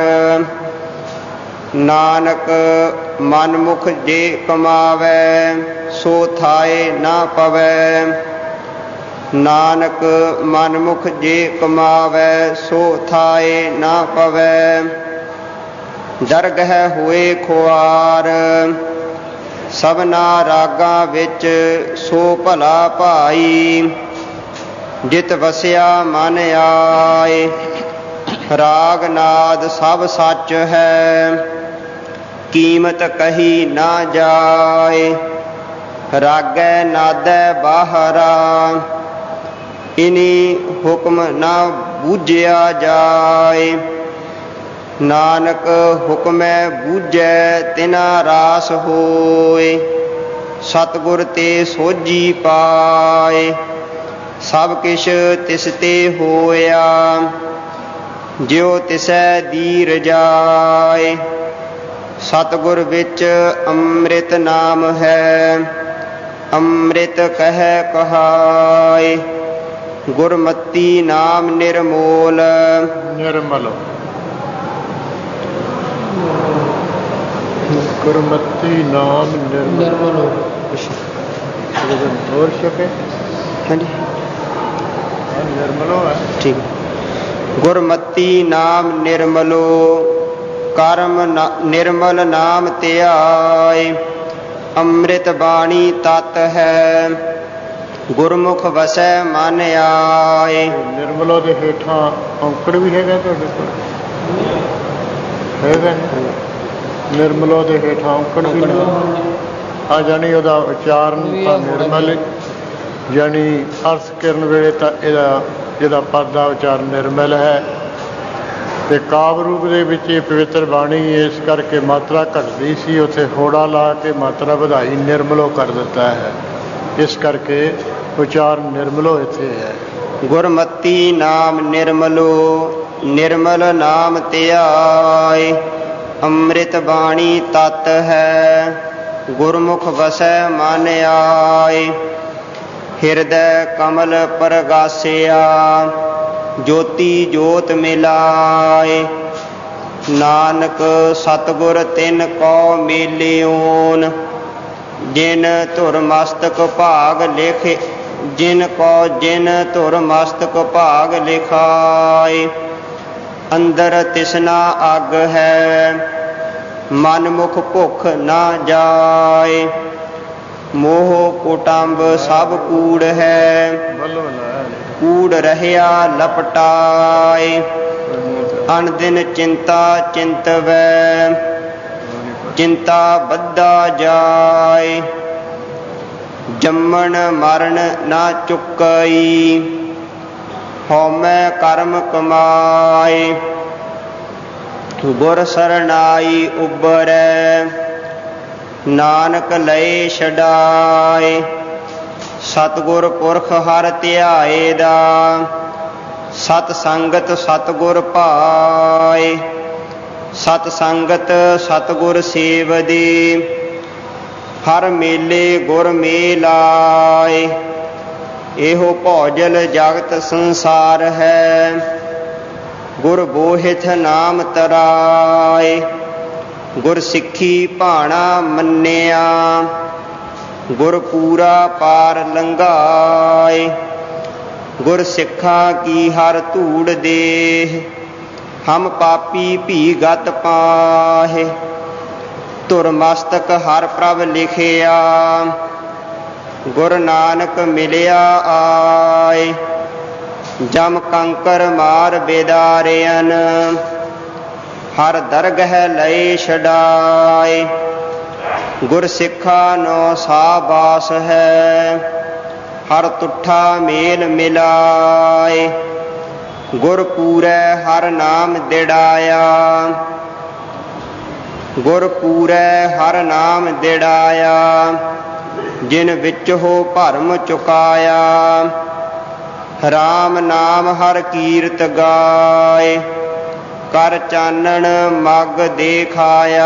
ਨਾਨਕ ਮਨ ਮੁਖ ਜੇ ਕਮਾਵੈ, ਸੋ ਥਾਏ ਨਾ ਪਵੈ। ਨਾਨਕ ਮਨ ਮੁਖ ਜੇ ਕਮਾਵੈ, ਸੋ ਥਾਏ ਨਾ ਪਵੈ। ਦਰਗਹਿ ਹੋਏ ਖੁਆਰ, ਸਭਨਾ ਰਾਗਾਂ ਵਿੱਚ ਸੋ ਭਲਾ ਭਾਈ। ਜਿਤ ਵਸਿਆ ਮਨ ਆਏ, ਰਾਗ ਨਾਦ ਸਭ ਸੱਚ ਹੈ। ਕੀਮਤ ਕਹੀ ਨਾ ਜਾਏ, ਰਾਗੈ ਨਾਦੈ ਬਾਹਰਾ। ਇਨੀ ਹੁਕਮ ਨਾ ਬੂਝਿਆ ਜਾਏ, ਨਾਨਕ ਹੁਕਮੈ ਬੂਝੈ ਤਿਨਾ ਰਾਸ ਹੋਏ। ਸਤਿਗੁਰ ਤੇ ਸੋਝੀ ਪਾਏ, ਸਭ ਕਿਛ ਤਿਸ ਤੇ ਹੋਇਆ। ਜਿਉ ਤਿਸੈ ਦੀਰ ਜਾਏ, ਸਤਿਗੁਰ ਵਿੱਚ ਅੰਮ੍ਰਿਤ ਨਾਮ ਹੈ। ਅੰਮ੍ਰਿਤ ਕਹਿ ਕਹਾਏ, ਗੁਰਮਤੀ ਨਾਮ ਨਿਰਮੋਲ। ਨਿਰਮਲ ਗੁਰਮਤੀ ਨਾਮ ਨਿਰਮਲ। ਹੋਰ ਛਪੇ ਹਾਂਜੀ ਨਿਰਮਲੋ ਹੈ, ਠੀਕ ਹੈ। ਗੁਰਮਤੀ ਨਾਮ ਨਿਰਮਲੋ, ਕਰਮ ਨਿਰਮਲ ਨਾਮ ਧਿਆਏ। ਅੰਮ੍ਰਿਤ ਬਾਣੀ ਤਤ ਹੈ, ਗੁਰਮੁਖ ਵਸੈ ਮਨ ਆਏ। ਨਿਰਮਲੋ ਦੇ ਹੇਠਾਂ ਔਂਕੜ ਵੀ ਹੈਗਾ ਤੁਹਾਡੇ ਕੋਲ? ਹੈਗਾ। ਨਿਰਮਲੋ ਦੇ ਹੇਠਾਂ ਔਂਕੜ ਵੀ ਆ, ਜਾਣੀ ਉਹਦਾ ਉਚਾਰਨ ਤਾਂ ਨਿਰਮਲ, ਜਾਣੀ ਅਰਥ ਕਰਨ ਵੇਲੇ ਤਾਂ ਇਹਦਾ ਪਦ ਦਾ ਉਚਾਰਨ ਨਿਰਮਲ ਹੈ। ਅਤੇ ਕਾਵਿ ਰੂਪ ਦੇ ਵਿੱਚ ਇਹ ਪਵਿੱਤਰ ਬਾਣੀ ਇਸ ਕਰਕੇ ਮਾਤਰਾ ਘਟਦੀ ਸੀ, ਉੱਥੇ ਹੋੜਾ ਲਾ ਕੇ ਮਾਤਰਾ ਵਧਾਈ ਨਿਰਮਲੋ ਕਰ ਦਿੱਤਾ ਹੈ। ਇਸ ਕਰਕੇ ਉਚਾਰਨ ਨਿਰਮਲੋ ਇੱਥੇ ਹੈ। ਗੁਰਮਤੀ ਨਾਮ ਨਿਰਮਲੋ, ਨਿਰਮਲ ਨਾਮ ਧਿਆਏ। ਅੰਮ੍ਰਿਤ ਬਾਣੀ ਤਤ ਹੈ, ਗੁਰਮੁਖ ਵਸੈ ਮਨ ਆਏ। ਹਿਰਦੈ ਕਮਲ ਪਰਗਾਸਿਆ, ਜੋਤੀ ਜੋਤ ਮਿਲਾਏ। ਨਾਨਕ ਸਤਿਗੁਰ ਤਿਨ ਕੋ ਮੇਲਿਓਨ, ਜਿਨ ਧੁਰ ਮਸਤਕ ਭਾਗ ਲਿਖੇ। ਜਿਨ ਧੁਰ ਮਸਤਕ ਭਾਗ ਲਿਖਾਏ। ਅੰਦਰ ਤਿਸਨਾ ਅੱਗ ਹੈ, ਮਨ ਮੁਖ ਭੁੱਖ ਨਾ ਜਾਏ। ਮੋਹ ਕੁਟੰਬ ਸਭ ਕੂੜ ਹੈ, ਕੂੜ ਰਹਿਆ ਲਪਟਾਏ। ਅਨਦਿਨ ਚਿੰਤਾ ਚਿੰਤਵੈ, ਚਿੰਤਾ ਬੱਧਾ ਜਾਏ। ਜੰਮਣ ਮਰਨ ਨਾ ਚੁੱਕਈ, ਹਉਮੈ ਕਰਮ ਕਮਾਏ। ਗੁਰ ਸਰਨਾਈ ਉਬਰੈ, ਨਾਨਕ ਲਏ ਛਡਾਏ। ਸਤਿਗੁਰ ਪੁਰਖ ਹਰਿ ਧਿਆਏ ਦਾ, ਸਤ ਸੰਗਤ ਸਤਿਗੁਰ ਭਾਏ, ਸਤ ਸੰਗਤ ਸਤਿਗੁਰ ਸੇਵਦੀ, ਹਰ ਮੇਲੇ ਗੁਰ ਮੇਲਾਏ। ਇਹੋ ਭੌਜਲ ਜਗਤ ਸੰਸਾਰ ਹੈ, ਗੁਰ ਬੋਹਿਥ ਨਾਮ ਤਰਾਏ। ਗੁਰ ਸਿੱਖੀ ਭਾਣਾ ਮੰਨਿਆ, ਗੁਰ ਪੂਰਾ ਪਾਰ ਲੰਘਾਏ। ਗੁਰ ਸਿੱਖਾਂ ਕੀ ਹਰ ਧੂੜ ਦੇਹ, ਹਮ ਪਾਪੀ ਭੀ ਗਤ ਪਾਹੇ। ਧੁਰ ਮਸਤਕ ਹਰ ਪ੍ਰਭ ਲਿਖਿਆ, ਗੁਰ ਨਾਨਕ ਮਿਲਿਆ ਆਏ। ਜਮ ਕੰਕਰ ਮਾਰ ਬੇਦਾਰਿਆਨ, ਹਰ ਦਰਗਹ ਲਏ ਛਡਾਏ। ਗੁਰ ਸਿੱਖਾ ਨੋ ਸਾਬਾਸ ਹੈ, ਹਰ ਤੁਠਾ ਮੇਲ ਮਿਲਾਏ। ਗੁਰ ਪੂਰੈ ਹਰ ਨਾਮ ਦਿੜਾਇਆ, ਗੁਰ ਪੂਰੈ ਹਰ ਨਾਮ ਦਿੜਾਇਆ। ਜਿਨ ਵਿੱਚ ਹੋ ਭਰਮ ਚੁਕਾਇਆ, ਰਾਮ ਨਾਮ ਹਰ ਕੀਰਤ ਗਾਏ। ਕਰ ਚਾਨਣ ਮਗ ਦੇਖਾਇਆ,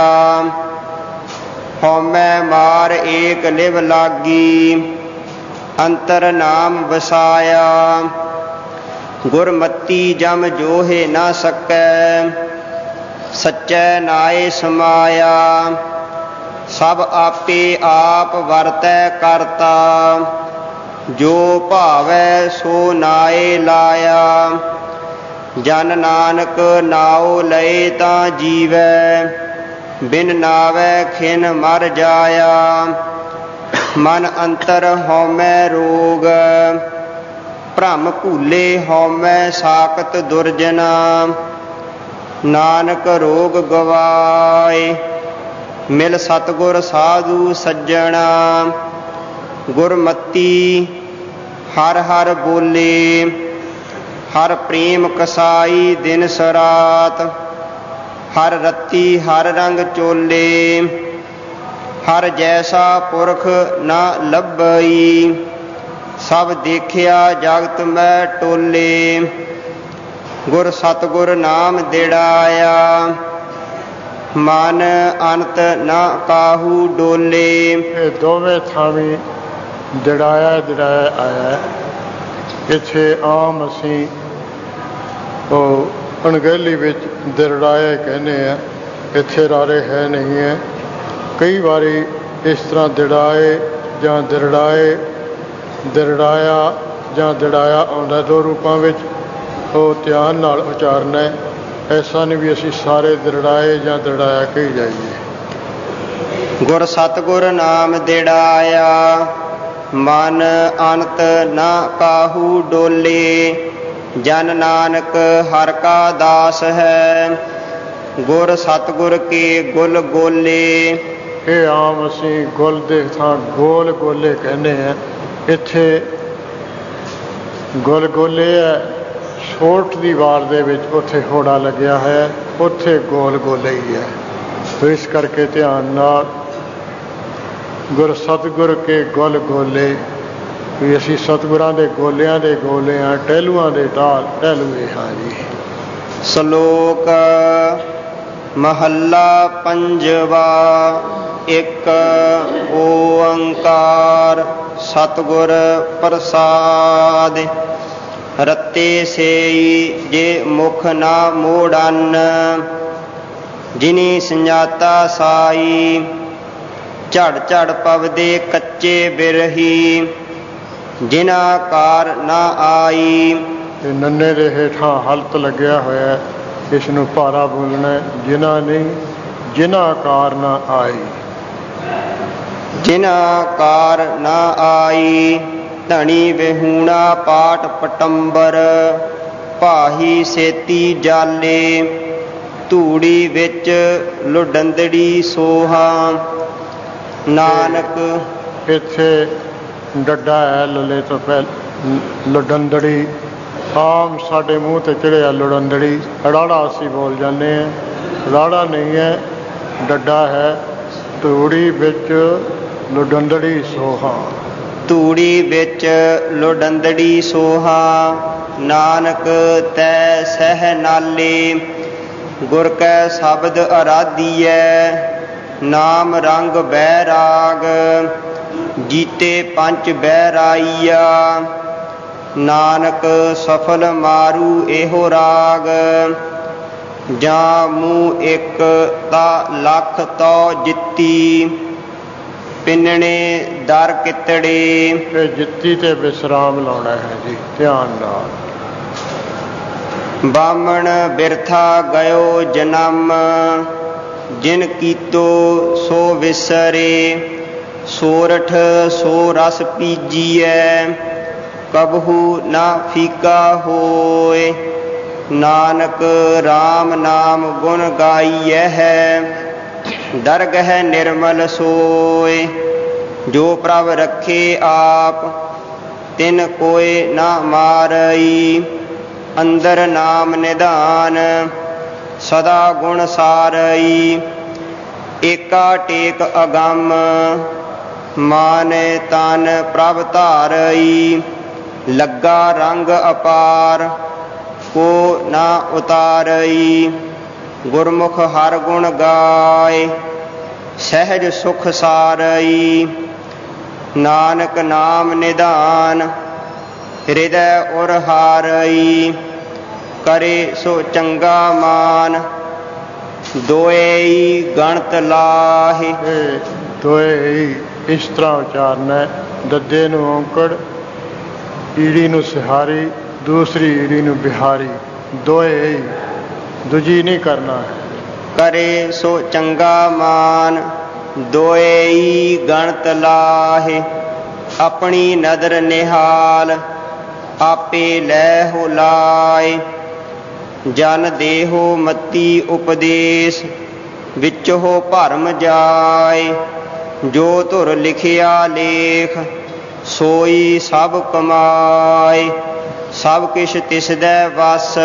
ਹਉਮੈ ਮਾਰ ਏਕ ਲਿਵ ਲਾਗੀ। ਅੰਤਰ ਨਾਮ ਵਸਾਇਆ, ਗੁਰਮਤੀ ਜਮ ਜੋਹੇ ਨਾ ਸਕੈ। ਸੱਚੈ ਨਾਏ ਸਮਾਇਆ, ਸਭ ਆਪੇ ਆਪ ਵਰਤੈ ਕਰਤਾ। ਜੋ ਭਾਵੈ ਸੋ ਨਾਏ ਲਾਇਆ, ਜਨ ਨਾਨਕ ਨਾਉ ਲਏ ਤਾਂ ਜੀਵੈ। ਬਿਨ ਨਾਵੈ ਖਿਨ ਮਰ ਜਾਇਆ, ਮਨ ਅੰਤਰ ਹਉਮੈ ਰੋਗ। ਭ੍ਰਮ ਭੂਲੇ ਹਉਮੈ ਸਾਕਤ ਦੁਰਜਨਾ, ਨਾਨਕ ਰੋਗ ਗਵਾਏ। ਮਿਲ ਸਤਿਗੁਰ ਸਾਧੂ ਸੱਜਣਾ, ਗੁਰਮਤੀ ਹਰ ਹਰ ਬੋਲੇ। ਹਰ ਪ੍ਰੇਮ ਕਸਾਈ ਦਿਨ ਸਰਾਤ, ਹਰ ਰੱਤੀ ਹਰ ਰੰਗ ਚੋਲੇ। ਹਰ ਜੈਸਾ ਪੁਰਖ ਨਾ ਲੱਭਈ, ਸਭ ਦੇਖਿਆ ਜਗਤ ਮੈਂ ਟੋਲੇ। ਗੁਰ ਸਤਿਗੁਰ ਨਾਮ ਦਿੜਾਇਆ, ਮਨ ਅੰਤ ਨਾ ਕਾਹੂ ਡੋਲੇ। ਇਹ ਦੋਵੇਂ ਥਾਵੀਂ ਦਿੜਾਇਆ ਦਿੜਾਇਆ ਆਇਆ। ਇੱਥੇ ਆਮ ਅਸੀਂ ਉਹ ਅਣਗਹਿਲੀ ਵਿੱਚ ਦਿੜਾਇਆ ਕਹਿੰਦੇ ਆ, ਇੱਥੇ ਰਾਰੇ ਹੈ ਨਹੀਂ ਹੈ। ਕਈ ਵਾਰੀ ਇਸ ਤਰ੍ਹਾਂ ਦਿੜਾਏ ਜਾਂ ਦਿਰੜਾਏ, ਦਿਰੜਾਇਆ ਜਾਂ ਦਿੜਾਇਆ ਆਉਂਦਾ ਦੋ ਰੂਪਾਂ ਵਿੱਚ। ਉਹ ਧਿਆਨ ਨਾਲ ਉਚਾਰਨਾ ਹੈ। ਐਸਾ ਨਹੀਂ ਵੀ ਅਸੀਂ ਸਾਰੇ ਦਿਰੜਾਏ ਜਾਂ ਦਿੜਾਇਆ ਕਹੀ ਜਾਈਏ। ਗੁਰ ਸਤਿਗੁਰ ਨਾਮ ਦਿੜਾਇਆ, ਮਨ ਅੰਤ ਨਾ ਕਾਹੂ ਡੋਲੇ। ਜਨ ਨਾਨਕ ਹਰ ਕਾ ਦਾਸ ਹੈ, ਗੁਰ ਸਤਿਗੁਰ ਕੇ ਗੁਲ ਗੋਲੇ। ਇਹ ਆਮ ਅਸੀਂ ਗੁਲ ਦੇ ਥਾਂ ਗੋਲ ਗੋਲੇ ਕਹਿੰਦੇ ਹਾਂ। ਇੱਥੇ ਗੁਲ ਗੋਲੇ ਹੈ, ਛੋਟ ਦੀ ਵਾਰ ਦੇ ਵਿੱਚ ਉੱਥੇ ਹੋੜਾ ਲੱਗਿਆ ਹੈ, ਉੱਥੇ ਗੋਲ ਗੋਲੇ ਹੀ ਹੈ। ਇਸ ਕਰਕੇ ਧਿਆਨ ਨਾਲ ਗੁਰ ਸਤਿਗੁਰ ਕੇ ਗੁਲ ਗੋਲੇ, ਵੀ ਅਸੀਂ ਸਤਿਗੁਰਾਂ ਦੇ ਗੋਲਿਆਂ ਦੇ ਗੋਲੇ ਹਾਂ, ਟਹਿਲੂਆਂ ਦੇ ਟਹਿਲੂਏ ਹਾਂ ਜੀ। ਸ਼ਲੋਕ ਮਹੱਲਾ ਪੰਜਵਾ। ਇੱਕ ਓੰਕਾਰ ਸਤਿਗੁਰ ਪ੍ਰਸਾਦਿ। ਰਤੇ ਸੇਈ ਜੇ ਮੁਖ ਨਾ ਮੋੜਨ, ਜਿਨੀ ਸੰਜਾਤਾ ਸਾਈ। ਝੜ ਝੜ ਪਵਦੇ ਕੱਚੇ ਬਿਰਹੀ, ਜਿਨਾ ਕਾਰ ਨਾ ਆਈ। ਇਹ ਨੰਨੇ ਦੇ ਹੇਠਾਂ ਹਲਤ ਲੱਗਿਆ ਹੋਇਆ, ਇਸ ਨੂੰ ਭਾਰਾ ਬੋਲਣਾ। ਜਿਨਾ ਨਹੀਂ, ਜਿਨਾ ਕਾਰ ਨਾ ਆਈ। ਜਿਨਾ ਕਾਰ ਨਾ ਆਈ। ਧਣੀ ਵਿਹੂਣਾ ਪਾਟ ਪਟੰਬਰ, ਭਾਹੀ ਸੇਤੀ ਜਾਲੇ। ਧੂੜੀ ਵਿੱਚ ਲੁਡੰਦੜੀ ਸੋਹਾ, ਨਾਨਕ। ਇੱਥੇ ਡੱਡਾ ਹੈ ਲੱਲੇ ਤੋਂ ਪਹਿਲਾਂ। ਲੁਡੰਦੜੀ ਆਮ ਸਾਡੇ ਮੂੰਹ 'ਤੇ ਚੜਿਆ ਲੁਡੰਦੜੀ। ਰਾੜਾ ਅਸੀਂ ਬੋਲ ਜਾਂਦੇ ਹਾਂ, ਰਾੜਾ ਨਹੀਂ ਹੈ, ਡੱਡਾ ਹੈ। ਧੂੜੀ ਵਿੱਚ ਲੁਡੰਦੜੀ ਸੋਹਾ। ਧੂੜੀ ਵਿੱਚ ਲੁਡੰਦੜੀ ਸੋਹਾ, ਨਾਨਕ ਤੈ ਸਹਿ ਨਾਲੇ। ਗੁਰ ਕੈ ਸ਼ਬਦ ਅਰਾਧੀਐ ਨਾਮ ਰੰਗ ਬੈਰਾਗ। ਜੀਤੇ ਪੰਚ ਬੈਰਾਈਆ ਨਾਨਕ ਸਫਲ ਮਾਰੂ ਇਹੋ ਰਾਗ। ਜਾਂ ਮੂੰਹ ਇੱਕ ਤਾਂ ਲੱਖ ਤੋ ਜਿੱਤੀ ਪਿੰਨਣੇ ਦਰ ਕਿਤੜੇ। ਇਹ ਜਿੱਤੀ ਤੇ ਵਿਸਰਾਮ ਲਾਉਣਾ ਹੈ ਜੀ ਧਿਆਨ ਨਾਲ। ਬਾਮਣ ਬਿਰਥਾ ਗਇਓ ਜਨਮ ਜਿਨ ਕੀਤੋ ਸੋ ਵਿਸਰੇ। ਸੋਰਠ ਸੋ ਰਸ ਪੀਜੀਐ ਕਬਹੂ ਨਾ ਫੀਕਾ ਹੋਏ। ਨਾਨਕ ਰਾਮ ਨਾਮ ਗੁਣ ਗਾਈਐ ਹੈ ਦਰਗਹਿ ਨਿਰਮਲ ਸੋਏ। ਜੋ ਪ੍ਰਭ ਰੱਖੇ ਆਪ ਤਿਨ ਕੋਇ ਨਾ ਮਾਰਈ। ਅੰਦਰ ਨਾਮ ਨਿਧਾਨ ਸਦਾ ਗੁਣ ਸਾਰਈ। ਏਕਾ ਟੇਕ ਅਗੰਮ ਮਾਨ ਤਨ ਪ੍ਰਭ ਧਾਰਈ। ਲੱਗਾ ਰੰਗ ਅਪਾਰ ਕੋ ਨਾ ਉਤਾਰਈ। ਗੁਰਮੁਖ ਹਰ ਗੁਣ ਗਾਏ ਸਹਿਜ ਸੁਖ ਸਾਰਈ। ਨਾਨਕ ਨਾਮ ਨਿਧਾਨ ਹਿਰਦੈ ਉਰ ਹਾਰਈ। ਕਰੇ ਸੋ ਚੰਗਾ ਮਾਨ ਦੋਇ ਗਣਤ ਲਾਹੇ। ਦੋਇ ਇਸ ਤਰ੍ਹਾਂ ਉਚਾਰਨਾ। ਦੱਦੇ ਨੂੰ ਔਂਕੜ, ਈੜੀ ਨੂੰ ਸਿਹਾਰੀ, ਦੂਸਰੀ ਈੜੀ ਨੂੰ ਬਿਹਾਰੀ। ਦੋਇ ਦੂਜੀ ਨਹੀਂ ਕਰਨਾ ਹੈ। ਕਰੇ ਸੋ ਚੰਗਾ ਮਾਨ ਦੋਇ ਗਣਤ ਲਾਹੇ। ਆਪਣੀ ਨਦਰ ਨਿਹਾਲ ਆਪੇ ਲੈ ਹੋ ਲਾਏ। ਜਨ ਦੇਹੋ ਮਤੀ ਉਪਦੇਸ਼ ਵਿੱਚ ਹੋ ਭਰਮ ਜਾਏ। ਜੋ ਧੁਰ ਲਿਖਿਆ ਲੇਖ ਸੋਈ ਸਭ ਕਮਾਏ। ਸਭ ਕਿਛ ਤਿਸਦੈ ਵਸ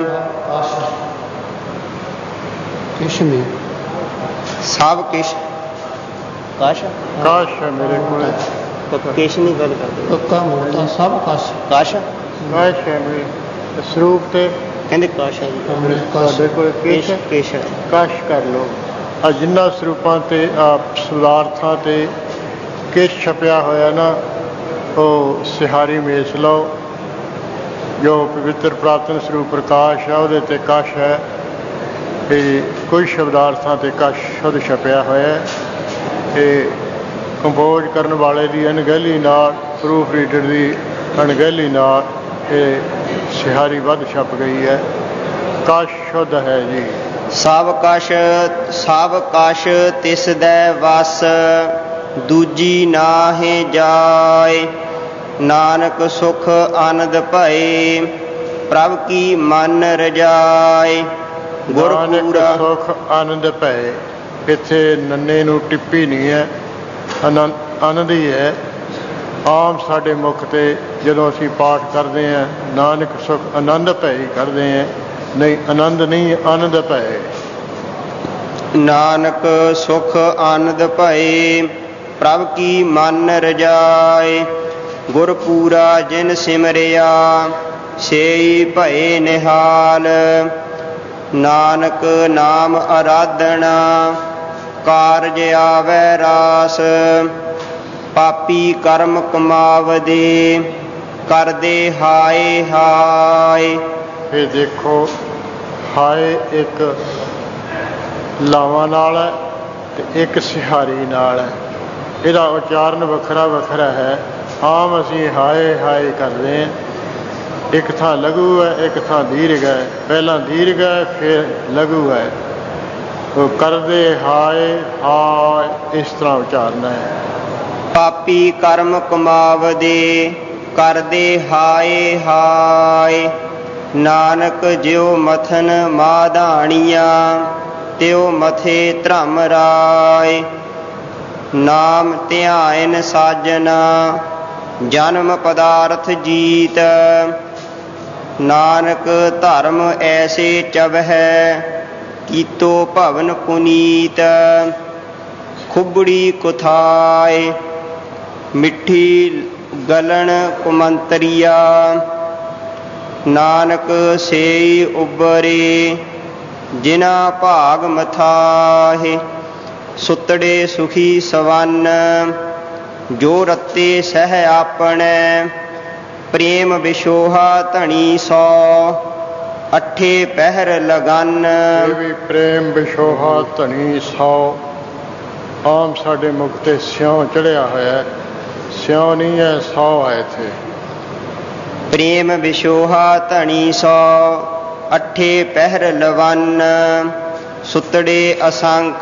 ਸਭ ਕਿਛ ਕਾਸ਼ ਕਾਸ਼ ਹੈ ਮੇਰੇ ਕੋਲ। ਕਿਛ ਨਹੀਂ ਗੱਲ ਕਰਦੇ ਕੱਕਾ ਮੋਟਾ ਸਭ ਕਸ ਕਾਸ਼ ਕਾਸ਼ ਹੈ ਮੇਰੇ ਸਰੂਪ ਤੇ ਕਹਿੰਦੇ ਕਾਸ਼ ਹੈ ਜੀ। ਤੁਹਾਡੇ ਕੋਲ ਕਿਛ ਕਿਛ ਕਾਸ਼ ਕਰ ਲਓ। ਆ ਜਿੰਨਾਂ ਸਰੂਪਾਂ ਤੇ ਪਦਾਰਥਾਂ ਤੇ ਕਿਛ ਛਪਿਆ ਹੋਇਆ ਨਾ ਉਹ ਸਿਹਾਰੀ ਮੇਸ ਲਓ। ਜੋ ਪਵਿੱਤਰ ਪ੍ਰਾਤਨ ਸਰੂਪ ਪ੍ਰਕਾਸ਼ ਹੈ ਉਹਦੇ ਤੇ ਕਸ਼ ਹੈ। ਇਹ ਕੁਝ ਸ਼ਬਦਾਰਥਾਂ ਤੇ ਕਸ਼ ਸ਼ੁੱਧ ਛਪਿਆ ਹੋਇਆ। ਇਹ ਕੰਪੋਜ਼ ਕਰਨ ਵਾਲੇ ਦੀ ਅਣਗਹਿਲੀ ਨਾਲ, ਪ੍ਰੂਫ ਰੀਡਰ ਦੀ ਅਣਗਹਿਲੀ ਨਾਲ ਇਹ ਸਿਹਾਰੀ ਵੱਧ ਛਪ ਗਈ ਹੈ। ਕਸ਼ ਸ਼ੁੱਧ ਹੈ ਜੀ। ਸਭ ਕਸ਼ ਤਿਸਦੈ ਵਸ ਦੂਜੀ ਨਾਹਿ ਜਾਏ। ਨਾਨਕ ਸੁਖ ਆਨੰਦ ਭਏ ਪ੍ਰਭ ਕੀ ਮਨ ਰਜਾਏ। ਗੁਰ ਪੂਰਾ ਸੁਖ ਆਨੰਦ ਭਏ। ਇੱਥੇ ਨੰਨੇ ਨੂੰ ਟਿੱਪੀ ਨਹੀਂ ਹੈ, ਆਨੰਦ ਹੀ ਹੈ। ਆਮ ਸਾਡੇ ਮੁਖ ਤੇ ਜਦੋਂ ਅਸੀਂ ਪਾਠ ਕਰਦੇ ਹਾਂ ਨਾਨਕ ਸੁਖ ਆਨੰਦ ਭਏ ਕਰਦੇ ਹਾਂ। ਨਹੀਂ, ਆਨੰਦ ਨਹੀਂ, ਆਨੰਦ ਭਏ। ਨਾਨਕ ਸੁਖ ਆਨੰਦ ਭਏ ਪ੍ਰਭ ਕੀ ਮਨ ਰਜਾਏ। ਗੁਰ ਪੂਰਾ ਜਿਨ ਸਿਮਰਿਆ ਸੇਈ ਭਏ ਨਿਹਾਲ। ਨਾਨਕ ਨਾਮ ਅਰਾਧਨਾ ਕਾਰਜ ਆਵੈ ਰਾਸ। ਪਾਪੀ ਕਰਮ ਕਮਾਵਦੇ ਕਰਦੇ ਹਾਏ ਹਾਏ। ਇਹ ਦੇਖੋ ਹਾਏ ਇੱਕ ਲਾਵਾਂ ਨਾਲ ਹੈ ਤੇ ਇੱਕ ਸਿਹਾਰੀ ਨਾਲ ਹੈ। ਇਹਦਾ ਉਚਾਰਨ ਵੱਖਰਾ ਵੱਖਰਾ ਹੈ। ਆਮ ਅਸੀਂ ਹਾਏ ਹਾਏ ਕਰਦੇ ਹਾਂ। ਇੱਕ ਥਾਂ ਲਘੂ ਹੈ, ਇੱਕ ਥਾਂ ਦੀਰਘ ਹੈ। ਪਹਿਲਾਂ ਦੀਰਘ ਹੈ ਫਿਰ ਲਘੂ ਹੈ। ਉਹ ਕਰਦੇ ਹਾਏ ਹਾਏ ਇਸ ਤਰ੍ਹਾਂ ਉਚਾਰਨਾ ਹੈ। ਪਾਪੀ ਕਰਮ ਕਮਾਵਦੇ ਕਰਦੇ ਹਾਏ ਹਾਏ। ਨਾਨਕ ਜਿਉ ਮਥਨ ਮਾਧਾਣੀਆਂ ਤਿਉ ਮਥੇ ਧਰਮ ਰਾਏ। ਨਾਮ ਧਿਆਇਨ ਸਾਜਨਾ ਜਨਮ ਪਦਾਰਥ ਜੀਤ। ਨਾਨਕ ਧਰਮ ਐਸੇ ਚਵਹਿ ਕੀਤੋ ਭਵਨ ਪੁਨੀਤ। ਖੁਬੜੀ ਕੁਥਾਏ ਮਿੱਠੀ ਗਲਣ ਕੁਮੰਤਰੀਆ। ਨਾਨਕ ਸੇਈ ਉਬਰੇ ਜਿਨਾ ਭਾਗ ਮਥਾਹੇ। ਸੁਤੜੇ ਸੁਖੀ ਸਵੰਨ ਜੋ ਰੱਤੇ ਸਹਿ ਆਪਣੈ ਪ੍ਰੇਮ ਵਿਸ਼ੋਹਾ ਧਣੀ ਸੋ ਅੱਠੇ ਪਹਿਰ ਲਗਨ। ਪ੍ਰੇਮ ਵਿਸ਼ੋਹਾ ਧਣੀ ਸੋ ਆਮ ਸਾਡੇ ਮੁਖ ਤੇ ਸਿਉਂ ਚੜਿਆ ਹੋਇਆ, ਸਿਉਂ ਨਹੀਂ ਹੈ ਸੌ ਹੈ ਇੱਥੇ। ਪ੍ਰੇਮ ਵਿਸ਼ੋਹਾ ਧਣੀ ਸੋ ਅੱਠੇ ਪਹਿਰ ਲਵਨ। ਸੁਤੜੇ ਅਸੰਖ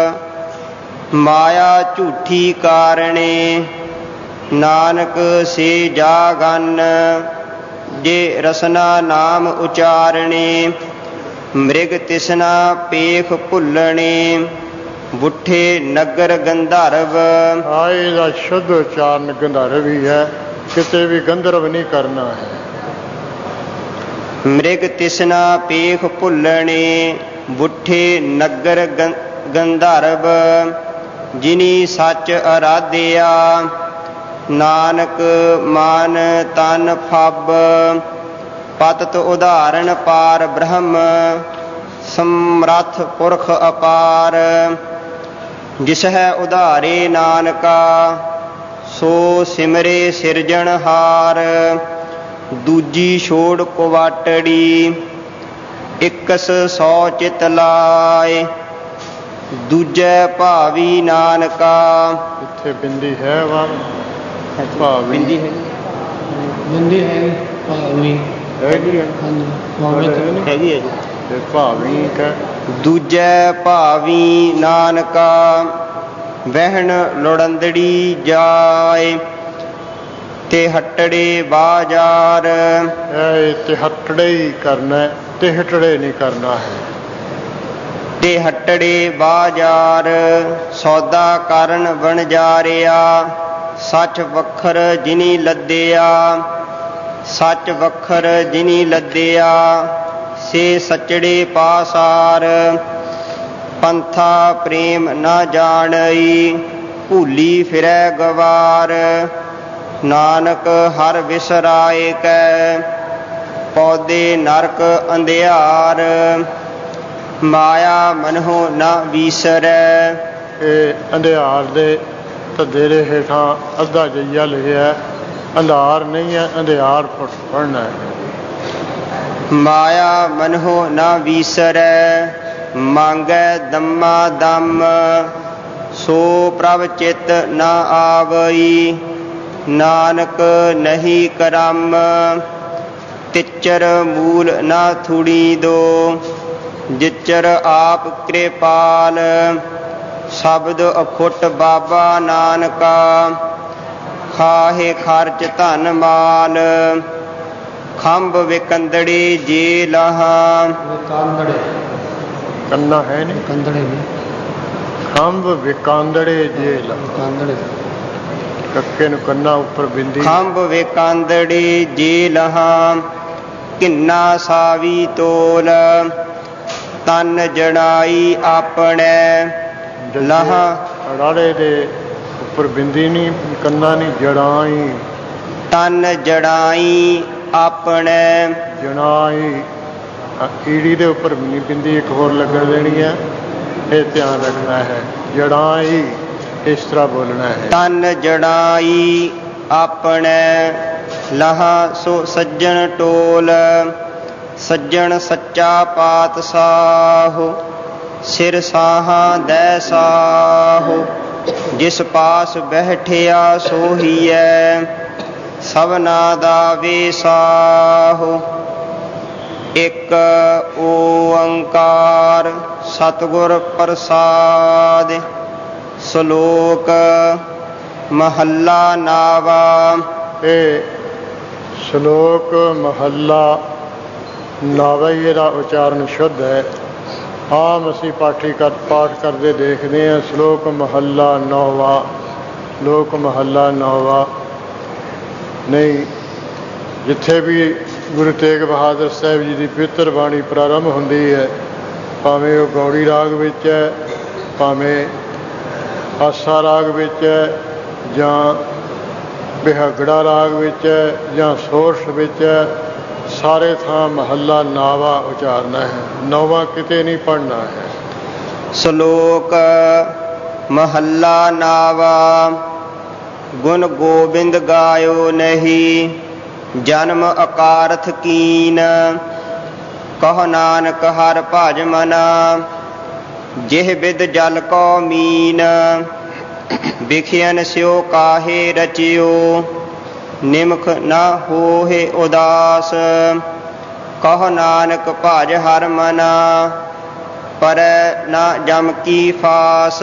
ਮਾਇਆ ਝੂਠੀ ਕਾਰਣੇ ਨਾਨਕ ਸੇ ਜਾਗਨ। ਜੇ ਰਸਨਾ ਨਾਮ ਉਚਾਰਣੇ ਮ੍ਰਿਗ ਤਿਸਨਾ ਪੇਖ ਭੁੱਲਣੇ ਬੁੱਠੇ ਨਗਰ ਗੰਧਰਵ। ਆਏ ਦਾ ਸ਼ੁੱਧ ਉਚਾਰਨ ਗੰਧਰਵ ਹੀ ਹੈ, ਕਿਤੇ ਵੀ ਗੰਧਰਵ ਨਹੀਂ ਕਰਨਾ ਹੈ। ਮ੍ਰਿਗ ਤਿਸਨਾ ਪੇਖ ਭੁੱਲਣੇ ਬੁੱਠੇ ਨਗਰ ਗੰਧਰਵ। ਜਿਨੀ ਸੱਚ ਅਰਾਧਿਆ ਨਾਨਕ ਮਾਨ ਤਨ ਫੱਬ। ਪਤਿਤ ਉਦਾਹਰਣ ਪਾਰ ਬ੍ਰਹਮ ਸਮਰੱਥ ਪੁਰਖ ਅਪਾਰ। ਜਿਸ ਹੈ ਉਧਾਰੇ ਨਾਨਕਾ ਸੋ ਸਿਮਰੇ ਸਿਰਜਣਹਾਰ। ਦੂਜੀ ਛੋੜ ਕੁਵਾਟੜੀ ਇਕਸ ਸੌ ਚਿਤ ਲਾਏ ਦੂਜੈ ਭਾਵੀ ਨਾਨਕਾ। ਇੱਥੇ ਬਿੰਦੀ ਹੈ ਵਾ ਭਾਵੀ ਬਿੰਦੀ ਹੈ, ਬਿੰਦੀ ਹੈ ਭਾਵੀ ਹੈਗੀ ਹੈ, ਹੈਗੀ ਹੈ ਤੇ ਭਾਵੀ ਹੈ। ਦੂਜੈ ਭਾਵੀ ਨਾਨਕਾ ਵਹਿਣ ਲੋੜੰਦੜੀ ਜਾਏ ਤੇ ਹੱਟੜੇ ਬਾਜ਼ਾਰ। ਇਹ ਤਿਹੱਟੜੇ ਹੀ ਕਰਨਾ, ਤਿਹਟੜੇ ਨਹੀਂ ਕਰਨਾ ਹੈ। ਤੇ ਹੱਟੜੇ ਬਾਜ਼ਾਰ ਸੌਦਾ ਕਰਨ ਵਣਜਾਰਿਆ। ਸੱਚ ਵਖਰ ਜਿਨੀ ਲੱਦਿਆ ਸੱਚ ਵਖਰ ਜਿਨੀ ਲੱਦਿਆ ਸੇ ਸੱਚੜੇ ਪਾਸਾਰ। ਪੰਥਾ ਪ੍ਰੇਮ ਨਾ ਜਾਣਈ ਭੂਲੀ ਫਿਰੈ ਗਵਾਰ। ਨਾਨਕ ਹਰ ਵਿਸਰਾਏ ਕੈ ਪੌਦੇ ਨਰਕ ਅੰਧਿਆਰ। ਮਾਇਆ ਮਨਹੁ ਨਾ ਵੀਸਰੈ। ਇਹ ਅੰਧਿਆਰ ਦੇ ਧੱਦੇ ਦੇ ਹੇਠਾਂ ਅੱਧਾ ਜਈਆ ਲਿਖਿਆ, ਅੰਧਾਰ ਨਹੀਂ ਹੈ, ਅੰਧਿਆਰ ਪੜ੍ਹਨਾ ਹੈ। ਮਾਇਆ ਮਨਹੁ ਨਾ ਵੀਸਰੈ ਮੰਗੈ ਦਮਾ ਦਮ। ਸੋ ਪ੍ਰਭ ਚਿਤ ਨਾ ਆਵਈ ਨਾਨਕ ਨਹੀਂ ਕਰਮ। ਤਿਚਰ ਮੂਲ ਨਾ ਥੁੜੀ ਦੋ ਜਿਚਰ ਆਪ ਕਿਰਪਾਲ। ਸ਼ਬਦ ਅਖੁੱਟ ਬਾਬਾ ਨਾਨਕਾ ਖਾਹੇ ਖਰਚ ਧਨ ਮਾਲ। ਖੰਭ ਵਿਕੰਦੜੇ ਜੇ ਲਹਾ। ਕੰਨਾ ਹੈ ਨਹੀਂ, ਕੰਦੜੇ ਨੇ ਖੰਭ ਵਿਕਾਂਦੜੇ ਜੇ ਲਹਾ। ਕੱਕੇ ਨੂੰ ਕੰਨਾ ਉੱਪਰ ਬਿੰਦੀ। ਖੰਭ ਵਿਕਾਂਦੜੇ ਜੇ ਲਹਾ ਕਿੰਨਾ ਸਾਵੀ ਤੋਲ। ਤਨ ਜੜਾਈ ਆਪਣੇ ਲਹਾ। ਅੜਾੜੇ ਦੇ ਉੱਪਰ ਬਿੰਦੀ ਨਹੀਂ, ਕੰਨਾ ਨਹੀਂ, ਜੜਾਈ। ਤਨ ਜੜਾਈ ਆਪਣੇ ਜੜਾਈ ਈੜੀ ਦੇ ਉੱਪਰ ਨਹੀਂ ਬਿੰਦੀ, ਇੱਕ ਹੋਰ ਲੱਗਣ ਦੇਣੀ ਹੈ, ਇਹ ਧਿਆਨ ਰੱਖਣਾ ਹੈ। ਜੜਾਈ ਇਸ ਤਰ੍ਹਾਂ ਬੋਲਣਾ ਹੈ। ਤਨ ਜੜਾਈ ਆਪਣੇ ਲਹਾ ਸੋ ਸੱਜਣ ਟੋਲ। ਸੱਜਣ ਸੱਚਾ ਪਾਤਸ਼ਾਹ ਸਿਰ ਸਾਹਾਂ ਦੈ ਸਾਹੋ। ਜਿਸ ਪਾਸ ਬੈਠਿਆ ਸੋਹੀਐ ਸਭਨਾ ਦਾ ਵੇਸਾਹੋ। ਇੱਕ ਓੰਕਾਰ ਸਤਿਗੁਰ ਪ੍ਰਸਾਦਿ। ਸ਼ਲੋਕ ਮਹੱਲਾ ਨਾਵਾ। ਇਹ ਸ਼ਲੋਕ ਮਹੱਲਾ ਨਾਵਾ ਹੀ ਇਹਦਾ ਉਚਾਰਨ ਸ਼ੁੱਧ ਹੈ। ਆਮ ਅਸੀਂ ਪਾਠ ਕਰਦੇ ਦੇਖਦੇ ਹਾਂ ਸ਼ਲੋਕ ਮਹੱਲਾ ਨੌਵਾਂ, ਸ਼ਲੋਕ ਮਹੱਲਾ ਨੌਵਾਂ ਨਹੀਂ। ਜਿੱਥੇ ਵੀ ਗੁਰੂ ਤੇਗ ਬਹਾਦਰ ਸਾਹਿਬ ਜੀ ਦੀ ਪਵਿੱਤਰ ਬਾਣੀ ਪ੍ਰਾਰੰਭ ਹੁੰਦੀ ਹੈ, ਭਾਵੇਂ ਉਹ ਗੌੜੀ ਰਾਗ ਵਿੱਚ ਹੈ, ਭਾਵੇਂ ਆਸਾ ਰਾਗ ਵਿੱਚ ਹੈ, ਜਾਂ ਬਿਹਾਗੜਾ ਰਾਗ ਵਿੱਚ ਹੈ, ਜਾਂ ਸੋਰਠ ਵਿੱਚ ਹੈ, ਸਾਰੇ ਥਾਂ ਮਹੱਲਾ ਨਾਵਾ ਉਚਾਰਨਾ ਹੈ, ਨੌਵਾਂ ਕਿਤੇ ਨਹੀਂ ਪੜ੍ਹਨਾ ਹੈ। ਸ਼ਲੋਕ ਮਹੱਲਾ ਨਾਵਾ। ਗੁਣ ਗੋਬਿੰਦ ਗਾਇਓ ਨਹੀਂ, ਜਨਮ ਅਕਾਰਥ ਕੀਨ। ਕਹੋ ਨਾਨਕ ਹਰਿ ਭਜ ਮਨਾ, ਜਿਹ ਬਿਦ ਜਲ ਕੋ ਮੀਨ। ਵਿਖਿਆਨ ਸਿਓ ਕਾਹੇ ਰਚਿਓ, ਨਿਮਖ ਨਾ ਹੋਏ ਉਦਾਸ। ਕਹੋ ਨਾਨਕ ਭਜ ਹਰਿ ਮਨਾ, ਪਰੈ ਨਾ ਜਮ ਕੀ ਫਾਸ।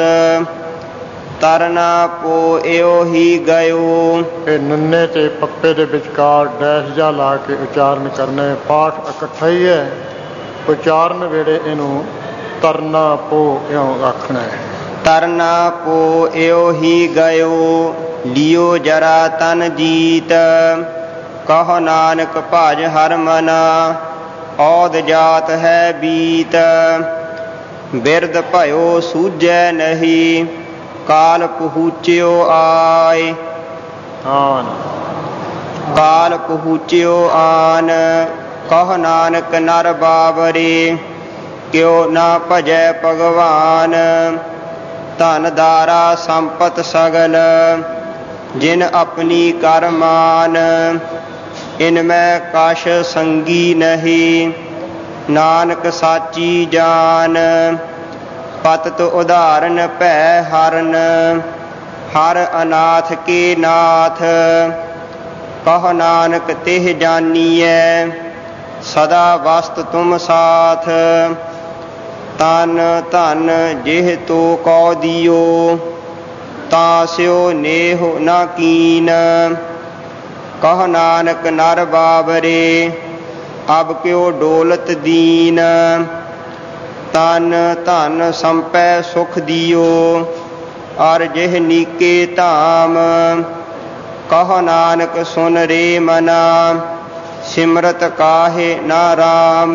ਤਰਨਾ ਪੋਇਓ ਹੀ ਗਇਓ। ਇਹ ਨੰਨੇ ਤੇ ਪੱਪੇ ਦੇ ਵਿਚਕਾਰ ਡੈਸ਼ ਜਾ ਲਾ ਕੇ ਉਚਾਰਨ ਕਰਨਾ ਹੈ। ਪਾਠ ਇਕੱਠਾ ਹੀ ਹੈ, ਉਚਾਰਨ ਵੇਲੇ ਇਹਨੂੰ ਤਰਨਾ ਪੋ ਇਉਂ ਆਖਣਾ ਹੈ। ਤਰਨਾ ਪੋਇਓ ਹੀ ਗਇਓ, ਲਿਓ ਜਰਾ ਤਨ ਜੀਤ। ਕਹੋ ਨਾਨਕ ਭਜ ਹਰਿ ਮਨਾ, ਔਦ ਜਾਤ ਹੈ ਬੀਤ। ਬਿਰਧ ਭਇਓ ਸੂਝੈ ਨਹੀਂ, ਕਾਲ ਪਹੁੰਚਿਓ ਆਏ। ਕਾਲ ਪਹੁੰਚਿਓ ਆਨ। ਕਹੋ ਨਾਨਕ ਨਰ ਬਾਵਰੇ, ਕਿਉ ਨਾ ਭਜੈ ਭਗਵਾਨ। ਧਨ ਦਾਰਾ ਸੰਪਤ ਸਗਲ, ਜਿਨ ਆਪਣੀ ਕਰ ਮਾਨ। ਇਨ ਮੈਂ ਕਛ ਸੰਗੀ ਨਹੀਂ, ਨਾਨਕ ਸਾਚੀ ਜਾਨ। ਪਤਿਤ ਉਦਾਹਰਨ ਭੈ ਹਰਨ, ਹਰ ਅਨਾਥ ਕੇ ਨਾਥ। ਕਹੋ ਨਾਨਕ ਤਿਹ ਜਾਨੀਐ, ਸਦਾ ਵਸਤ ਤੁਮ ਸਾਥ। ਤਨ ਧਨ ਜਿਹ ਤੋ ਕਉ ਦਿਓ, ਤਾਂ ਸਿਓ ਨੇਹ ਨਾ ਕੀਨ। ਕਹੋ ਨਾਨਕ ਨਰ ਬਾਵਰੇ, ਅਬ ਕਿਉ ਡੋਲਤ ਦੀਨ। ਤਨ ਧਨ ਸੰਪੈ ਸੁਖ ਦਿਓ, ਅਰ ਜਿਹ ਨੀਕੇ ਧਾਮ। ਕਹੋ ਨਾਨਕ ਸੁਨ ਰੇ ਮਨਾ, ਸਿਮਰਤ ਕਾਹੇ ਨਾ ਰਾਮ।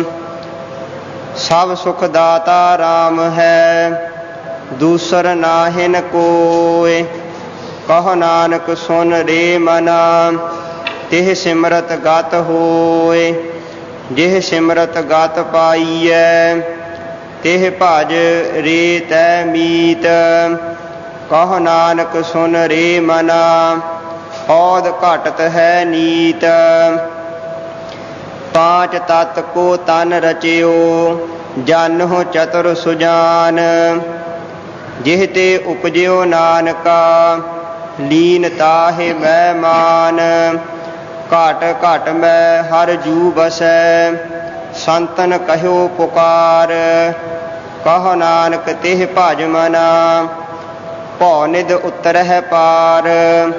ਸਭ ਸੁਖ ਦਾਤਾ ਰਾਮ ਹੈ, ਦੂਸਰ ਨਾਹਿਨ ਕੋਇ। ਕਹੋ ਨਾਨਕ ਸੁਨ ਰੇ ਮਨਾ, ਤਿਹ ਸਿਮਰਤ ਗਤ ਹੋਇ। ਜਿਹ ਸਿਮਰਤ ਗਤ ਪਾਈਐ, ਤਿਹ ਭਜ ਰੇ ਤੈ ਮੀਤ। ਕਹੋ ਨਾਨਕ ਸੁਨ ਰੇ ਮਨਾ, ਔਦ ਘਟਤ ਹੈ ਨੀਤ। ਪਾਂਚ ਤਤ ਕੋ ਤਨ ਰਚਿਓ, ਜਾਨਹੁ ਚਤੁਰ ਸੁਜਾਨ। ਜਿਹ ਤੇ ਉਪਜਿਓ ਨਾਨਕਾ, ਲੀਨ ਤਾਹੇ ਮੈਂ ਮਾਨ। ਘਟ ਘਟ ਮੈਂ ਹਰ ਜੂ ਬਸੈ, ਸੰਤਨ ਕਹਿਓ ਪੁਕਾਰ। ਕਹੋ ਨਾਨਕ ਤਿਹ ਭਜ ਮਨਾ, ਭਉ ਨਿਧ ਉਤਰਹਿ ਪਾਰ।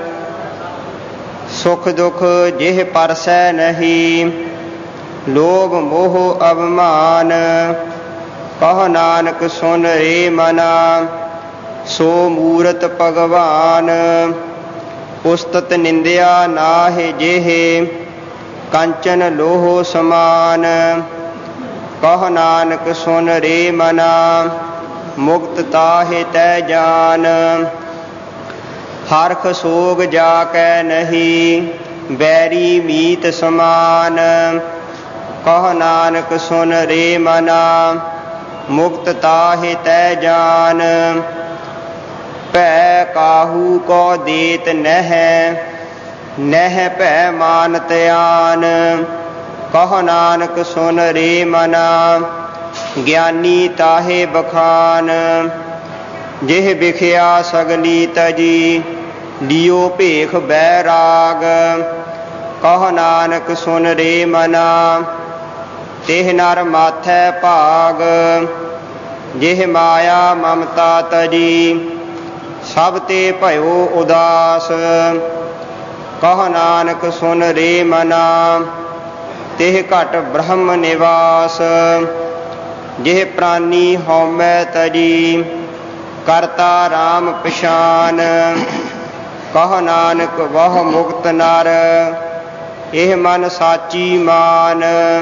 ਸੁਖ ਦੁਖ ਜਿਹ ਪਰਸੈ ਨਹੀਂ, ਲੋਭ ਮੋਹ ਅਭਿਮਾਨ। ਕਹੋ ਨਾਨਕ ਸੁਨ ਰੇ ਮਨਾ, ਸੋ ਮੂਰਤ ਭਗਵਾਨ। ਉਸਤਤ ਨਿੰਦਿਆ ਨਾਹਿ ਜਿਹੇ, ਕੰਚਨ ਲੋਹ ਸਮਾਨ। ਕਹੋ ਨਾਨਕ ਸੁਨ ਰੇ ਮਨਾ, ਮੁਕਤ ਤਾਹੇ ਤੈ ਜਾਨ। ਹਰਖ ਸੋਗ ਜਾ ਕੈ ਨਹੀਂ, ਬੈਰੀ ਮੀਤ ਸਮਾਨ। ਕਹੋ ਨਾਨਕ ਸੁਨ ਰੇ ਮਨਾ, ਮੁਕਤ ਤਾਹੇ ਤੈ ਜਾਨ। ਭੈ ਕਾਹੂ ਕੋ ਦੇਤ ਨਹਿ, ਨਹਿ ਭੈ ਮਾਨਤ ਆਨ। ਕਹੋ ਨਾਨਕ ਸੁਨ ਰੇ ਮਨਾ, ਗਿਆਨੀ ਤਾਹੇ ਬਖਾਨ। ਜਿਹ ਵਿਖਿਆ ਸਗਲੀ ਤਜੀ, ਲਿਓ ਭੇਖ ਬੈਰਾਗ। ਕਹੋ ਨਾਨਕ ਸੁਨ ਰੇ ਮਨਾ, ਤਿਹ ਨਰ ਮਾਥੈ ਭਾਗ। ਜਿਹ ਮਾਇਆ ਮਮਤਾ ਤਜੀ, ਸਭ ਤੇ ਭਇਓ ਉਦਾਸ। ਕਹੋ ਨਾਨਕ ਸੁਨ ਰੇ ਮਨਾ, ਤਿਹ ਘਟ ਬ੍ਰਹਮ ਨਿਵਾਸ। ਜਿਹ ਪ੍ਰਾਨੀ ਹਉਮੈ ਤਜੀ, ਕਰਤਾ ਰਾਮ ਪਛਾਨ। ਕਹੋ ਨਾਨਕ ਵਹ ਮੁਕਤ ਨਰ, ਇਹ ਮਨ ਸਾਚੀ ਮਾਨ।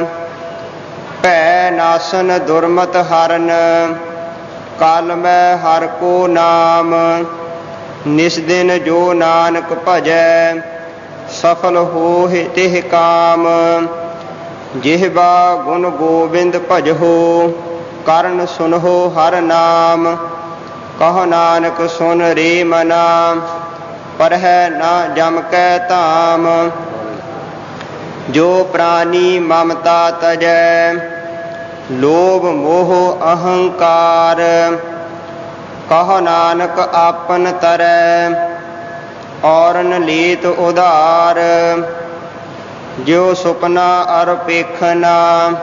ਭੈ ਨਾਸਨ ਦੁਰਮਤ ਹਰਨ, ਕਲ ਮੈਂ ਹਰ ਕੋ ਨਾਮ। ਨਿਸ ਦਿਨ ਜੋ ਨਾਨਕ ਭਜੈ, ਸਫਲ ਹੋਹਿ ਤਿਹ ਕਾਮ। ਜਿਹਵਾ ਗੁਣ ਗੋਬਿੰਦ ਭਜਹੋ ਕਰਨ ਸੁਨਹੋ ਹਰ ਨਾਮ। ਕਹੋ ਨਾਨਕ ਸੁਨ ਰੇ ਮਨਾ ਪਰਹਿ ਨਾ ਜਮ ਕੈ ਧਾਮ। ਜੋ ਪ੍ਰਾਨੀ ਮਮਤਾ ਤਜੈ ਲੋਭ ਮੋਹ ਅਹੰਕਾਰ। ਕਹੋ ਨਾਨਕ ਆਪਨ ਤਰੈ ਔਰਨ ਲੀਤ ਉਧਾਰ। ਜੋ ਸੁਪਨਾ ਅਰ ਪੇਖਨਾ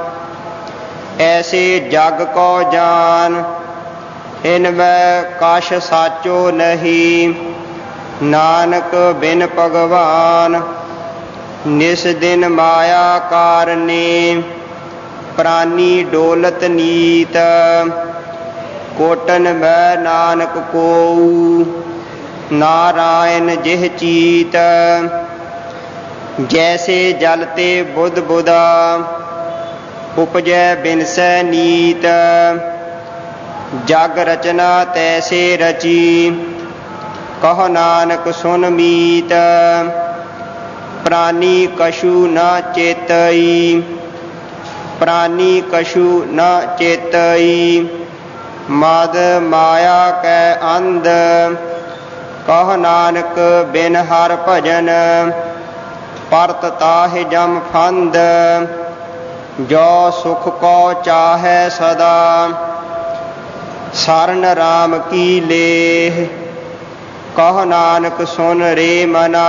ਐਸੇ ਜਗ ਕੋ ਜਾਨ। ਇਨ ਮੈਂ ਕਛ ਸਾਚੋ ਨਹੀਂ ਨਾਨਕ ਬਿਨ ਭਗਵਾਨ। ਨਿਸ ਦਿਨ ਮਾਇਆ ਕਾਰਨੇ ਪ੍ਰਾਨੀ ਡੋਲਤ ਨੀਤ। ਕੋਟਨ ਮੈਂ ਨਾਨਕ ਕੋਊ ਨਾਰਾਇਣ ਜਿਹ ਚੀਤ। ਜੈਸੇ ਜਲ ਤੇ ਬੁੱਧ ਬੁਧਾ ਉਪਜੈ ਬਿਨਸੈ ਨੀਤ। ਜਗ ਰਚਨਾ ਤੈਸੇ ਰਚੀ ਕਹੋ ਨਾਨਕ ਸੁਨ ਮੀਤ। ਪ੍ਰਾਨੀ ਕਛੂ ਨ ਚੇਤਈ ਪ੍ਰਾਨੀ ਕਛੂ ਨ ਚੇਤਈ। ਮਦ ਮਾਇਆ ਕੈ ਅੰਧ ਕਹੋ ਨਾਨਕ ਬਿਨ ਹਰ ਭਜਨ। ਪਰਤ ਤਾਹਿ ਜਮ ਫੰਦ ਜੋ ਸੁਖ ਕੋ ਚਾਹੈ ਸਦਾ। ਸਰਨ ਰਾਮ ਕੀ ਲੇਹ ਕਹੋ ਨਾਨਕ ਸੁਨ ਰੇ ਮਨਾ।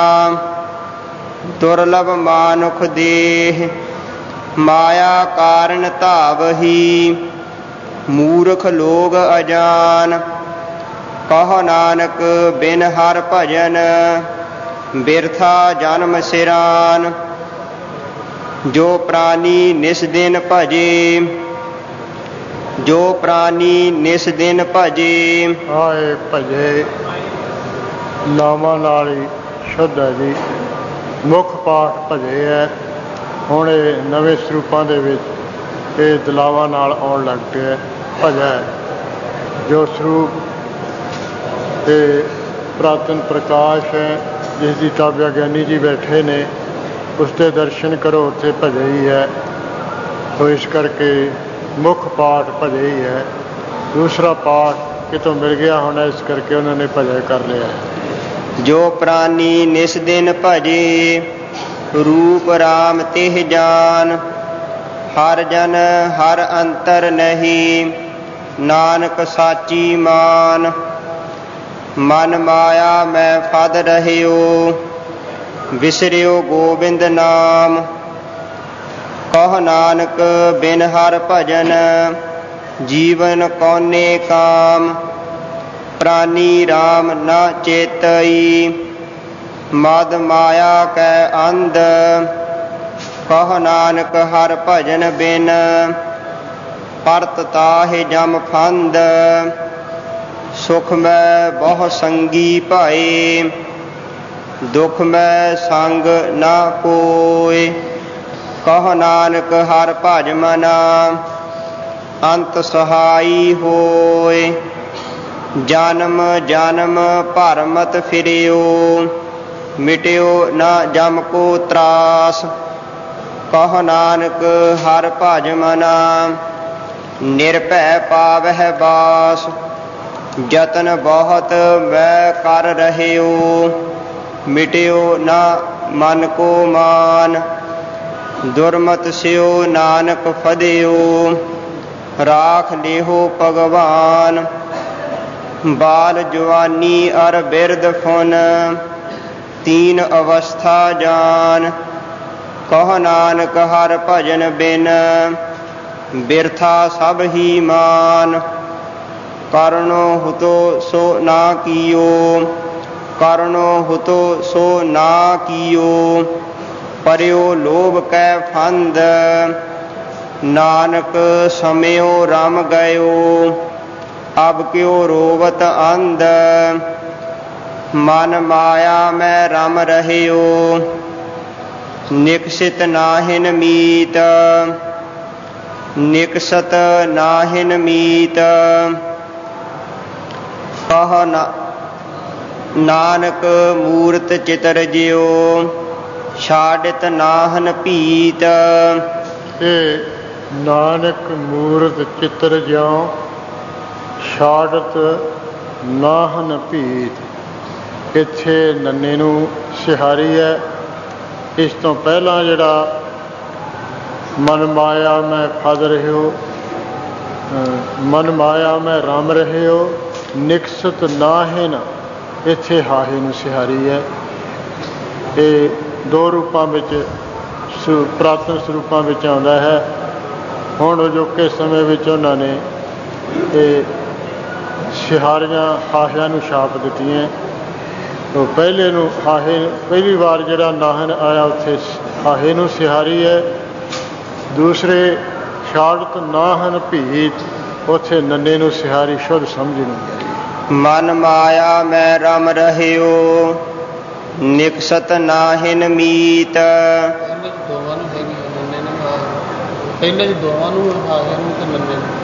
ਦੁਰਲਭ ਮਾਨੁਖ ਦੇਹ ਮਾਇਆ ਕਾਰਨ ਧਾਵਹੀ। ਮੂਰਖ ਲੋਗ ਅਜਾਨ ਕਹੋ ਨਾਨਕ ਬਿਨ ਹਰ ਭਜਨ। ਬਿਰਥਾ ਜਨਮ ਸਿਰਾਨ। ਜੋ ਪ੍ਰਾਨੀ ਨਿਸ ਦਿਨ ਭਜੇ ਜੋ ਪ੍ਰਾਨੀ ਨਿਸ ਦਿਨ ਭਜੇ। ਆਏ ਭਜੇ ਨਾਮਾਂ ਨਾਲ ਹੀ ਸ਼ੁੱਧ ਹੈ ਜੀ। ਮੁੱਖ ਪਾਠ ਭਜੇ ਹੈ। ਹੁਣ ਇਹ ਨਵੇਂ ਸਰੂਪਾਂ ਦੇ ਵਿੱਚ ਇਹ ਦਲਾਵਾਂ ਨਾਲ ਆਉਣ ਲੱਗ ਪਿਆ। ਭਜੈ ਜੋ ਸਰੂਪ ਇਹ ਪ੍ਰਾਤਨ ਪ੍ਰਕਾਸ਼ ਹੈ ਜਿਸ ਦੀ ਤਾਬਿਆ ਗਿਆਨੀ ਜੀ ਬੈਠੇ ਨੇ ਉਸ ਦੇ ਦਰਸ਼ਨ ਕਰੋ ਉੱਥੇ ਭਜੇ ਹੀ ਹੈ। ਸੋ ਇਸ ਕਰਕੇ ਮੁੱਖ ਪਾਠ ਭਜੇ ਹੀ ਹੈ। ਦੂਸਰਾ ਪਾਠ ਕਿਤੋਂ ਮਿਲ ਗਿਆ ਹੋਣਾ ਇਸ ਕਰਕੇ ਉਹਨਾਂ ਨੇ ਭਜੈ ਕਰ ਲਿਆ। ਜੋ ਪ੍ਰਾਨੀ ਨਿਸ ਦਿਨ ਭਜੇ ਰੂਪ ਰਾਮ ਤਿਹ ਜਾਨ। ਹਰ ਜਨ ਹਰ ਅੰਤਰ ਨਹੀਂ ਨਾਨਕ ਸਾਚੀ ਮਾਨ। ਮਨ ਮਾਇਆ ਮੈਂ ਫਦ ਰਹਿਓ ਵਿਸਰਿਓ ਗੋਬਿੰਦ ਨਾਮ। ਕਹੋ ਨਾਨਕ ਬਿਨ ਹਰ ਭਜਨ ਜੀਵਨ ਕੌਨੇ ਕਾਮ। ਪ੍ਰਾਨੀ ਰਾਮ ਨ ਚੇਤਈ ਮਦ ਮਾਇਆ ਕੈ ਅੰਧ। ਕਹੋ ਨਾਨਕ ਹਰ ਭਜਨ ਬਿਨ ਪਰਤ ਤਾਹਿ ਜਮ ਫੰਦ। ਸੁਖ ਮੈਂ ਬਹੁ ਸੰਗੀ ਭਾਏ ਦੁਖ ਮੈਂ ਸੰਗ ਨਾ ਕੋਇ। ਕਹੋ ਨਾਨਕ ਹਰ ਭਜ ਮਨਾ ਅੰਤ ਸਹਾਈ ਹੋਇ। ਜਨਮ ਜਨਮ ਭਰਮਤ ਫਿਰਿਓ ਮਿਟਿਓ ਨਾ ਜਮ ਕੋ ਤਰਾਸ। ਕਹੋ ਨਾਨਕ ਹਰ ਭਜ ਮਨਾ ਨਿਰਭੈ ਪਾਵਹਿ ਬਾਸ। ਜਤਨ ਬਹੁਤ ਮੈਂ ਕਰ ਰਹਿਓ ਮਿਟਿਓ ਨਾ ਮਨ ਕੋ ਮਾਨ। ਦੁਰਮਤ ਸਿਓ ਨਾਨਕ ਫਦਿਓ ਰਾਖ ਲਿਹੋ ਭਗਵਾਨ। ਬਾਲ ਜਵਾਨੀ ਅਰ ਬਿਰਧ ਫੁਨ ਤੀਨ ਅਵਸਥਾ ਜਾਨ। ਕਹੋ ਨਾਨਕ ਹਰ ਭਜਨ ਬਿਨ ਬਿਰਥਾ ਸਭ ਹੀ ਮਾਨ। ਕਰਨੋ ਹੁਤੋ ਸੋ ਨਾ ਕੀਓ ਕਰਨੋ ਹੁਤੋ ਸੋ ਨਾ ਕੀਓ। ਪਰਿਓ ਲੋਭ ਕੈ ਫੰਦ ਨਾਨਕ ਸਮਿਓ ਰਮ ਗਇਓ। ਅਬ ਕਿਉ ਰੋਵਤ ਅੰਧ ਮਨ ਮਾਇਆ ਮੈਂ ਰਮ ਰਹਿਓ। ਨਿਕਸਿਤ ਨਾਹਿਨ ਮੀਤ ਨਿਕਸਤ ਨਾਹਿਨ ਮੀਤ। ਕਹੋ ਨਾਨਕ ਮੂਰਤ ਚਿਤਰ ਜਿਉ ਛਾੜਿਤ ਨਾਹਨ ਭੀਤ। ਇਹ ਨਾਨਕ ਮੂਰਤ ਚਿੱਤਰ ਜਿਉ ਛਾੜਤ ਨਾਹਨ ਭੀਤ। ਇੱਥੇ ਨੰਨੇ ਨੂੰ ਸਿਹਾਰੀ ਹੈ। ਇਸ ਤੋਂ ਪਹਿਲਾਂ ਜਿਹੜਾ ਮਨ ਮਾਇਆ ਮੈਂ ਫਦ ਰਹੇ ਹੋ, ਮਨ ਮਾਇਆ ਮੈਂ ਰਮ ਰਹੇ ਹੋ, ਨਿਕਸਤ ਨਾਹਿਨ, ਇੱਥੇ ਹਾਹੇ ਨੂੰ ਸਿਹਾਰੀ ਹੈ। ਇਹ ਦੋ ਰੂਪਾਂ ਵਿੱਚ ਪੁਰਾਤਨ ਸਰੂਪਾਂ ਵਿੱਚ ਆਉਂਦਾ ਹੈ। ਹੁਣ ਅਜੋਕੇ ਸਮੇਂ ਵਿੱਚ ਉਹਨਾਂ ਨੇ ਇਹ ਸਿਹਾਰੀਆਂ ਹਾਹਿਆਂ ਨੂੰ ਛਾਪ ਦਿੱਤੀਆਂ। ਉਹ ਪਹਿਲੇ ਨੂੰ ਹਾਹੇ, ਪਹਿਲੀ ਵਾਰ ਜਿਹੜਾ ਨਾਹਨ ਆਇਆ ਉੱਥੇ ਹਾਹੇ ਨੂੰ ਸਿਹਾਰੀ ਹੈ। ਦੂਸਰੇ ਛਾੜਤ ਨਾਹਨ ਭੀਤ, ਉੱਥੇ ਨੰਨੇ ਨੂੰ ਸਿਹਾਰੀ ਸ਼ੁੱਧ ਸਮਝ ਨੂੰ। ਮਨ ਮਾਇਆ ਮੈਂ ਰਮ ਰਹਿਓ, ਨਿਕਸਤ ਨਾਹਿਨ ਮੀਤ। ਪਹਿਲੇ ਦੋਵਾਂ ਨੂੰ ਹਾਹੇ ਨੂੰ ਤੇ ਨੰਨੇ ਨੂੰ।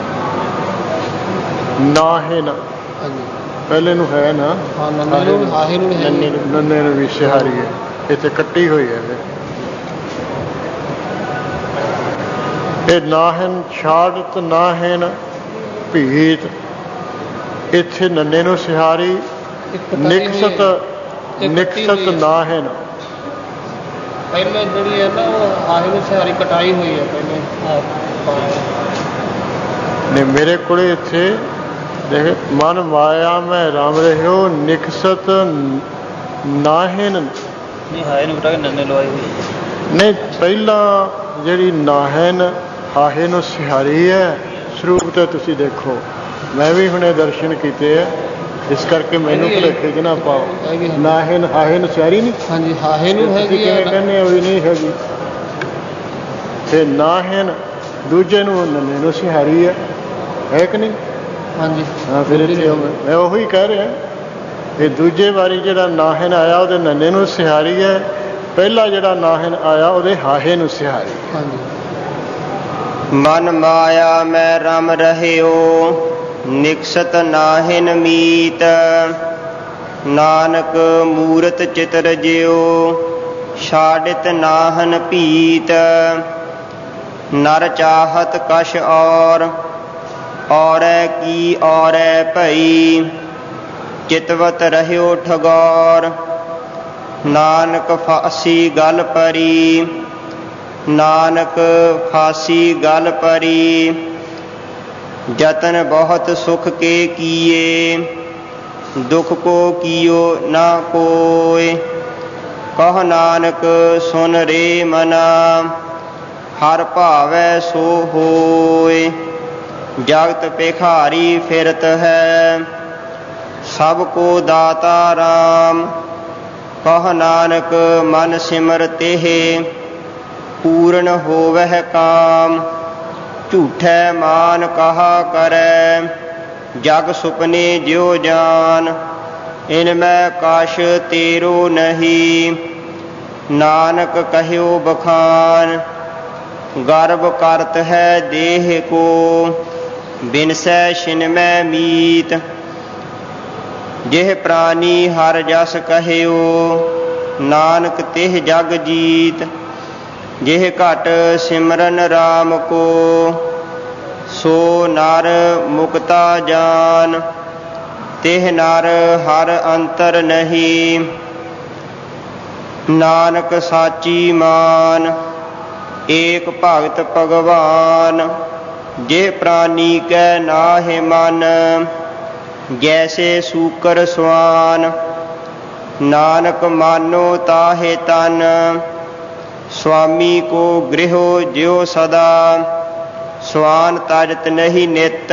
ਨਾਹਿਨ ਪਹਿਲੇ ਨੂੰ ਹੈ ਨਾ, ਨੰਨੇ ਨੂੰ ਵੀ ਸਿਹਾਰੀ ਹੈ। ਇੱਥੇ ਕੱਟੀ ਹੋਈ ਹੈ। ਇਹ ਨਾਹਿਨ ਛਾੜਤ ਨਾਹਿਨ ਭੀਤ, ਇੱਥੇ ਨੰਨੇ ਨੂੰ ਸਿਹਾਰੀ। ਨਿਕਸਤ ਨਿਕਸਤ ਨਾਹਿਨ, ਪਹਿਲੇ ਜਿਹੜੀ ਹੈ ਨਾ ਉਹ ਹਾਹੇ ਨੂੰ ਸਿਹਾਰੀ ਕਟਾਈ ਹੋਈ ਹੈ ਪਹਿਲੇ। ਨੇ ਮੇਰੇ ਕੋਲ ਇੱਥੇ ਦੇਖ, ਮਨ ਮਾਇਆ ਮੈਂ ਰਾਮ ਰਹਿਓ, ਨਿਕਸਤ ਨਾਹਿਨ। ਨਹੀਂ ਹਾਹੇ ਨੂੰ ਕਟਾ ਕੇ ਨੰਨੇ ਲਵਾਈ ਹੋਈ। ਨਹੀਂ, ਪਹਿਲਾਂ ਜਿਹੜੀ ਨਾਹਿਨ ਹਾਹੇ ਨੂੰ ਸਿਹਾਰੀ ਹੈ। ਸਰੂਪ ਤੇ ਤੁਸੀਂ ਦੇਖੋ, ਮੈਂ ਵੀ ਹੁਣੇ ਦਰਸ਼ਨ ਕੀਤੇ ਹੈ, ਇਸ ਕਰਕੇ ਮੈਨੂੰ ਭੁਲੇਖੇ 'ਚ ਨਾ ਪਾਓ। ਨਾਹਿਨ ਹਾਹੇ ਨੂੰ ਸਿਹਾਰੀ ਨਹੀਂ। ਹਾਂਜੀ, ਹਾਹੇ ਨੂੰ ਹੈਗੀ, ਕਿਵੇਂ ਕਹਿੰਦੇ ਹੋ ਵੀ ਨਹੀਂ ਹੈਗੀ। ਤੇ ਨਾਹਿਨ ਦੂਜੇ ਨੂੰ ਨੰਨੇ ਨੂੰ ਸਿਹਾਰੀ ਹੈ ਕਿ ਨਹੀਂ? ਹਾਂਜੀ ਹਾਂ, ਫਿਰ ਇੱਥੇ ਮੈਂ ਉਹੀ ਕਹਿ ਰਿਹਾ, ਇਹ ਦੂਜੇ ਵਾਰੀ ਜਿਹੜਾ ਨਾਹਿਨ ਆਇਆ ਉਹਦੇ ਨੰਨੇ ਨੂੰ ਸਿਹਾਰੀ ਹੈ। ਪਹਿਲਾ ਜਿਹੜਾ ਨਾਹਿਨ ਆਇਆ ਉਹਦੇ ਹਾਹੇ ਨੂੰ ਸਿਹਾਰੀ। ਹਾਂਜੀ। ਮਨ ਮਾਇਆ ਮੈਂ ਰਮ ਰਹਿਓ, ਨਿਕਸਤ ਨਾਹਿਨ ਮੀਤ। ਨਾਨਕ ਮੂਰਤ ਚਿਤਰ ਜਿਉ, ਛਾੜਿਤ ਨਾਹਨ ਭੀਤ। ਨਰ ਚਾਹਤ ਕਛ ਔਰੈ ਕੀ ਔਰੈ ਭਈ। ਚਿਤਵਤ ਰਹਿਓ ਠਗੌਰ, ਨਾਨਕ ਫਾਸੀ ਗਲ ਪਰੀ। ਨਾਨਕ ਫਾਸੀ ਗਲ ਪਰੀ। ਜਤਨ ਬਹੁਤ ਸੁਖ ਕੇ ਕੀਏ, ਦੁਖ ਕੋ ਕੀਓ ਨਾ ਕੋਇ। ਕਹ ਨਾਨਕ ਸੁਨ ਰੇ ਮਨਾ, ਹਰ ਭਾਵੈ ਸੋ ਹੋਇ। ਜਗਤ ਭਿਖਾਰੀ ਫਿਰਤ ਹੈ, ਸਭ ਕੋ ਦਾਤਾ ਰਾਮ। ਕਹ ਨਾਨਕ ਮਨ ਸਿਮਰ ਤਿਹ, ਪੂਰਨ ਹੋਵਹਿ ਕਾਮ। ਝੂਠੈ ਮਾਨ ਕਹਾ ਕਰੈ, ਜਗ ਸੁਪਨੇ ਜਿਉ ਜਾਨ। ਇਨ ਮੈਂ ਕਛ ਤੇਰੋ ਨਹੀਂ, ਨਾਨਕ ਕਹਿਓ ਬਖਾਨ। ਗਰਭ ਕਰਤ ਹੈ ਦੇਹ ਕੋ, ਬਿਨਸੈ ਛਿਨਮੈ ਮੀਤ। ਜਿਹ ਪ੍ਰਾਨੀ ਹਰ ਜਸ ਕਹਿਓ, ਨਾਨਕ ਤਿਹ ਜਗ ਜੀਤ। ਜਿਹ ਘਟ ਸਿਮਰਨ ਰਾਮ ਕੋ, ਸੋ ਨਰ ਮੁਕਤਾ ਜਾਨ। ਤਿਹ ਨਰ ਹਰ ਅੰਤਰ ਨਹੀਂ, ਨਾਨਕ ਸਾਚੀ ਮਾਨ। ਏਕ ਭਗਤ ਭਗਵਾਨ, ਜਿਹ ਪ੍ਰਾਨੀ ਕੈ ਨਾਹਿ ਮਨ। ਜੈਸੇ ਸੂਕਰ ਸਵਾਨ, ਨਾਨਕ ਮਾਨੋ ਤਾਹੇ ਤਨ। ਸੁਆਮੀ ਕੋ ਗ੍ਰਿਹੋ ਜਿਉ ਸਦਾ, ਸਵਾਨ ਤਜਤ ਨਹੀਂ ਨਿਤ।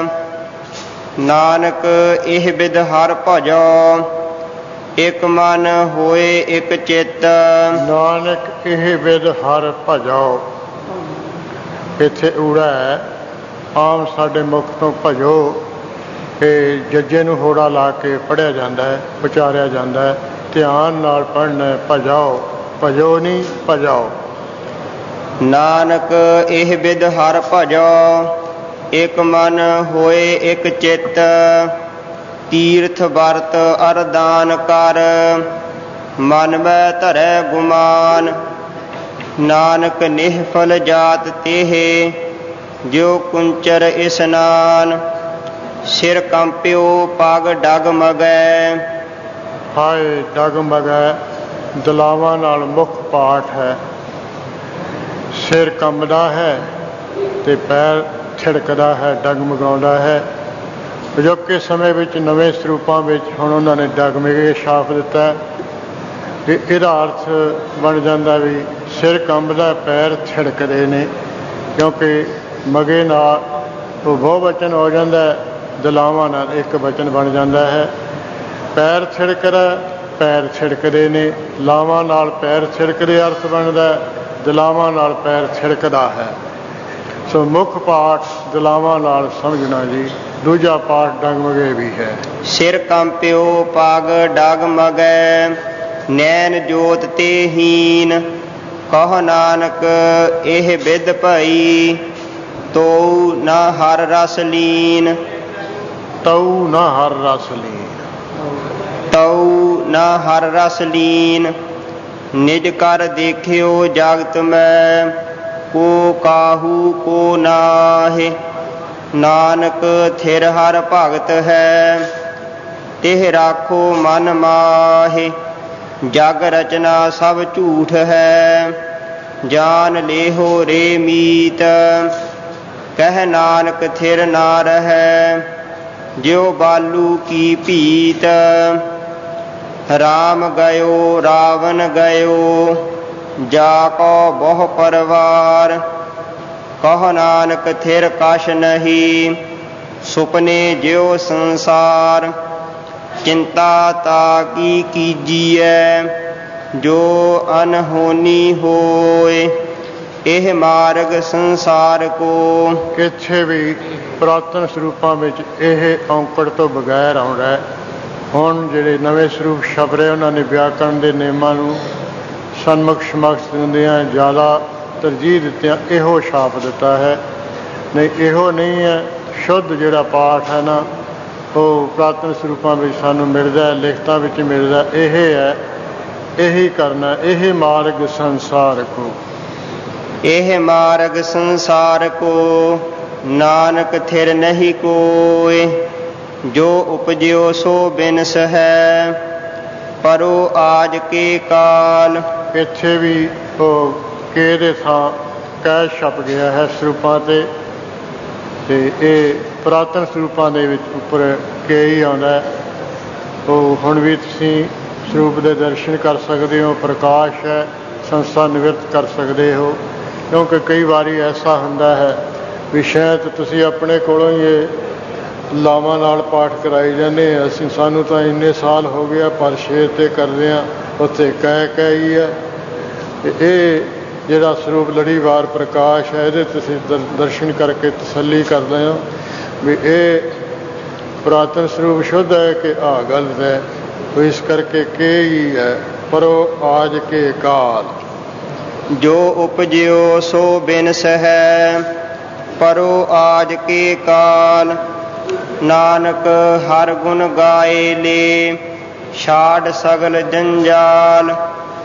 ਨਾਨਕ ਇਹ ਬਿਧ ਹਰ ਭਜੋ, ਇਕ ਮਨ ਹੋਏ ਇਕ ਚਿੱਤ। ਨਾਨਕ ਇਹ ਬਿਧ ਹਰ ਭਜੋ, ਇੱਥੇ ਊੜਾ ਹੈ। ਆਮ ਸਾਡੇ ਮੁਖ ਤੋਂ ਭਜੋ ਇਹ ਜੱਜੇ ਨੂੰ ਹੋੜਾ ਲਾ ਕੇ ਪੜ੍ਹਿਆ ਜਾਂਦਾ ਹੈ, ਉਚਾਰਿਆ ਜਾਂਦਾ ਹੈ। ਧਿਆਨ ਨਾਲ ਪੜ੍ਹਨਾ, ਭਜਾਓ, ਭਜੋ ਨਹੀਂ ਭਜਾਓ। ਨਾਨਕ ਇਹ ਬਿਧ ਹਰ ਭਜੋ, ਇਕ ਮਨ ਹੋਏ ਇਕ ਚਿੱਤ। ਤੀਰਥ ਵਰਤ ਅਰਦਾਨ ਕਰ, ਮਨ ਮੈਂ ਧਰੈ ਗੁਮਾਨ। ਨਾਨਕ ਨਿਹਫਲ ਜਾਤ ਤੇਹ ਜੋ ਕੁੰਚਰ ਇਸਨਾਨ ਸਿਰ ਕੰਪਿਓ ਪਗ ਡਗਮਗੈ। ਹਾਏ ਡਗਮਗੈ ਦਲਾਵਾਂ ਨਾਲ ਮੁੱਖ ਪਾਠ ਹੈ। ਸਿਰ ਕੰਬਦਾ ਹੈ ਤੇ ਪੈਰ ਥਿੜਕਦਾ ਹੈ, ਡਗਮਗਾਉਂਦਾ ਹੈ। ਅਜੋਕੇ ਸਮੇਂ ਵਿੱਚ ਨਵੇਂ ਸਰੂਪਾਂ ਵਿੱਚ ਹੁਣ ਉਹਨਾਂ ਨੇ ਡਗਮਗੇ ਛਾਪ ਦਿੱਤਾ ਕਿ ਇਹਦਾ ਅਰਥ ਬਣ ਜਾਂਦਾ ਵੀ ਸਿਰ ਕੰਬਦਾ, ਪੈਰ ਥਿੜਕਦੇ ਨੇ, ਕਿਉਂਕਿ ਮਗੇ ਨਾਲ ਉਹ ਬਹੁਵਚਨ ਹੋ ਜਾਂਦਾ, ਦਲਾਵਾਂ ਨਾਲ ਇੱਕ ਵਚਨ ਬਣ ਜਾਂਦਾ ਹੈ। ਪੈਰ ਥਿੜਕਦਾ, ਪੈਰ ਥਿੜਕਦੇ ਨੇ, ਲਾਵਾਂ ਨਾਲ ਪੈਰ ਥਿੜਕਦੇ ਅਰਥ ਬਣਦਾ, ਦਲਾਵਾਂ ਨਾਲ ਪੈਰ ਥਿੜਕਦਾ ਹੈ। ਸੋ ਮੁੱਖ ਪਾਠ ਦਲਾਵਾਂ ਨਾਲ ਸਮਝਣਾ ਜੀ। ਦੂਜਾ ਪਾਠ ਡਗਮਗੇ ਵੀ ਹੈ। ਸਿਰ ਕੰਪਿਓ ਪਗ ਡਗਮਗੈ ਨੈਣ ਜੋਤ ਤੇ ਹੀਨ ਕਹ ਨਾਨਕ ਇਹ ਬਿਦ ਭਈ ਤੋ ਨਾ ਹਰ ਰਸ ਲੀਨ। ਤਉ ਨਾ ਹਰ ਰਸ ਲੀਨ, ਤਉ ਨਾ ਹਰ ਰਸ ਲੀਨ ਨਿਜ ਕਰ ਦੇਖਿਓ ਜਗਤ ਮੈਂ ਕੋ ਕਾਹੂ ਕੋ ਨਾਹਿ। ਨਾਨਕ ਥਿਰ ਹਰ ਭਗਤ ਹੈ ਤਿਹ ਰਾਖੋ ਮਨ ਮਾਹਿ। ਜਗ ਰਚਨਾ ਸਭ ਝੂਠ ਹੈ ਜਾਨ ਲੇਹੋ ਰੇ ਮੀਤ। ਕਹਿ ਨਾਨਕ ਥਿਰ ਨਾ ਰਹੈ ਜਿਉ ਬਾਲੂ ਕੀ ਭੀਤ। ਰਾਮ ਗਇਓ ਰਾਵਣ ਗਇਓ ਜਾ ਕੋ ਬਹੁ ਪਰਵਾਰ। ਕਹ ਨਾਨਕ ਥਿਰ ਕਛ ਨਹੀਂ ਸੁਪਨੇ ਜਿਉ ਸੰਸਾਰ। ਚਿੰਤਾ ਤਾ ਕੀ ਕੀਜੀਐ ਜੋ ਅਨਹੋਨੀ ਹੋਏ ਇਹ ਮਾਰਗ ਸੰਸਾਰ ਕੋ। ਇੱਥੇ ਵੀ ਪੁਰਾਤਨ ਸਰੂਪਾਂ ਵਿੱਚ ਇਹ ਔਂਕੜ ਤੋਂ ਬਗੈਰ ਆਉਂਦਾ ਹੈ। ਹੁਣ ਜਿਹੜੇ ਨਵੇਂ ਸਰੂਪ ਛਪ ਰਹੇ ਉਹਨਾਂ ਨੇ ਵਿਆਕਰਨ ਦੇ ਨਿਯਮਾਂ ਨੂੰ ਸਨਮੁਖ ਸਮਕਸ਼ ਦਿੰਦਿਆਂ ਜ਼ਿਆਦਾ ਤਰਜੀਹ ਦਿੱਤਿਆਂ ਇਹੋ ਛਾਪ ਦਿੱਤਾ ਹੈ। ਨਹੀਂ, ਇਹੋ ਨਹੀਂ ਹੈ। ਸ਼ੁੱਧ ਜਿਹੜਾ ਪਾਠ ਹੈ ਨਾ ਉਹ ਪੁਰਾਤਨ ਸਰੂਪਾਂ ਵਿੱਚ ਸਾਨੂੰ ਮਿਲਦਾ, ਲਿਖਤਾਂ ਵਿੱਚ ਮਿਲਦਾ। ਇਹ ਹੈ, ਇਹੀ ਕਰਨਾ। ਇਹ ਮਾਰਗ ਸੰਸਾਰ ਕੋ, ਇਹ ਮਾਰਗ ਸੰਸਾਰ ਕੋ ਨਾਨਕ ਥਿਰ ਨਹੀਂ ਕੋਇ। ਜੋ ਉਪਜਿਓ ਸੋ ਬਿਨਸ ਹੈ ਪਰੋ ਆਜ ਕੇ ਕਾਲ। ਇੱਥੇ ਵੀ ਉਹ ਕੇ ਦੇ ਥਾਂ ਕਹਿ ਛਪ ਗਿਆ ਹੈ ਸਰੂਪਾਂ ਤੇ ਇਹ ਪੁਰਾਤਨ ਸਰੂਪਾਂ ਦੇ ਵਿੱਚ ਉੱਪਰ ਕੇ ਹੀ ਆਉਂਦਾ। ਉਹ ਹੁਣ ਵੀ ਤੁਸੀਂ ਸਰੂਪ ਦੇ ਦਰਸ਼ਨ ਕਰ ਸਕਦੇ ਹੋ। ਪ੍ਰਕਾਸ਼ ਹੈ, ਸੰਸਥਾ ਨਿਵਰਤ ਕਰ ਸਕਦੇ ਹੋ। ਕਿਉਂਕਿ ਕਈ ਵਾਰੀ ਐਸਾ ਹੁੰਦਾ ਹੈ ਵੀ ਸ਼ਾਇਦ ਤੁਸੀਂ ਆਪਣੇ ਕੋਲੋਂ ਹੀ ਇਹ ਲਾਵਾਂ ਨਾਲ ਪਾਠ ਕਰਾਈ ਜਾਂਦੇ। ਸਾਨੂੰ ਤਾਂ ਇੰਨੇ ਸਾਲ ਹੋ ਗਏ ਪਰ ਸ਼ੇਰ 'ਤੇ ਕਰਦੇ ਹਾਂ, ਉੱਥੇ ਕਹਿ ਹੀ ਹੈ। ਇਹ ਜਿਹੜਾ ਸਰੂਪ ਲੜੀਵਾਰ ਪ੍ਰਕਾਸ਼ ਹੈ ਇਹਦੇ ਤੁਸੀਂ ਦਰਸ਼ਨ ਕਰਕੇ ਤਸੱਲੀ ਕਰਦੇ ਹੋ ਵੀ ਇਹ ਪੁਰਾਤਨ ਸਰੂਪ ਸ਼ੁੱਧ ਹੈ ਕਿ ਆਹ ਗਲਤ ਹੈ। ਇਸ ਕਰਕੇ ਕੇ ਹੀ ਹੈ ਪਰੋ ਆਜ ਕੇ ਕਾਲ। ਜੋ ਉਪਜਿਓ ਸੋ ਬਿਨਸ ਹੈ ਪਰੋ ਆਜ ਕੇ ਕਾਲ। ਨਾਨਕ ਹਰ ਗੁਣ ਗਾਏ ਲੇ ਛਾੜ ਸਗਲ ਜੰਜਾਲ।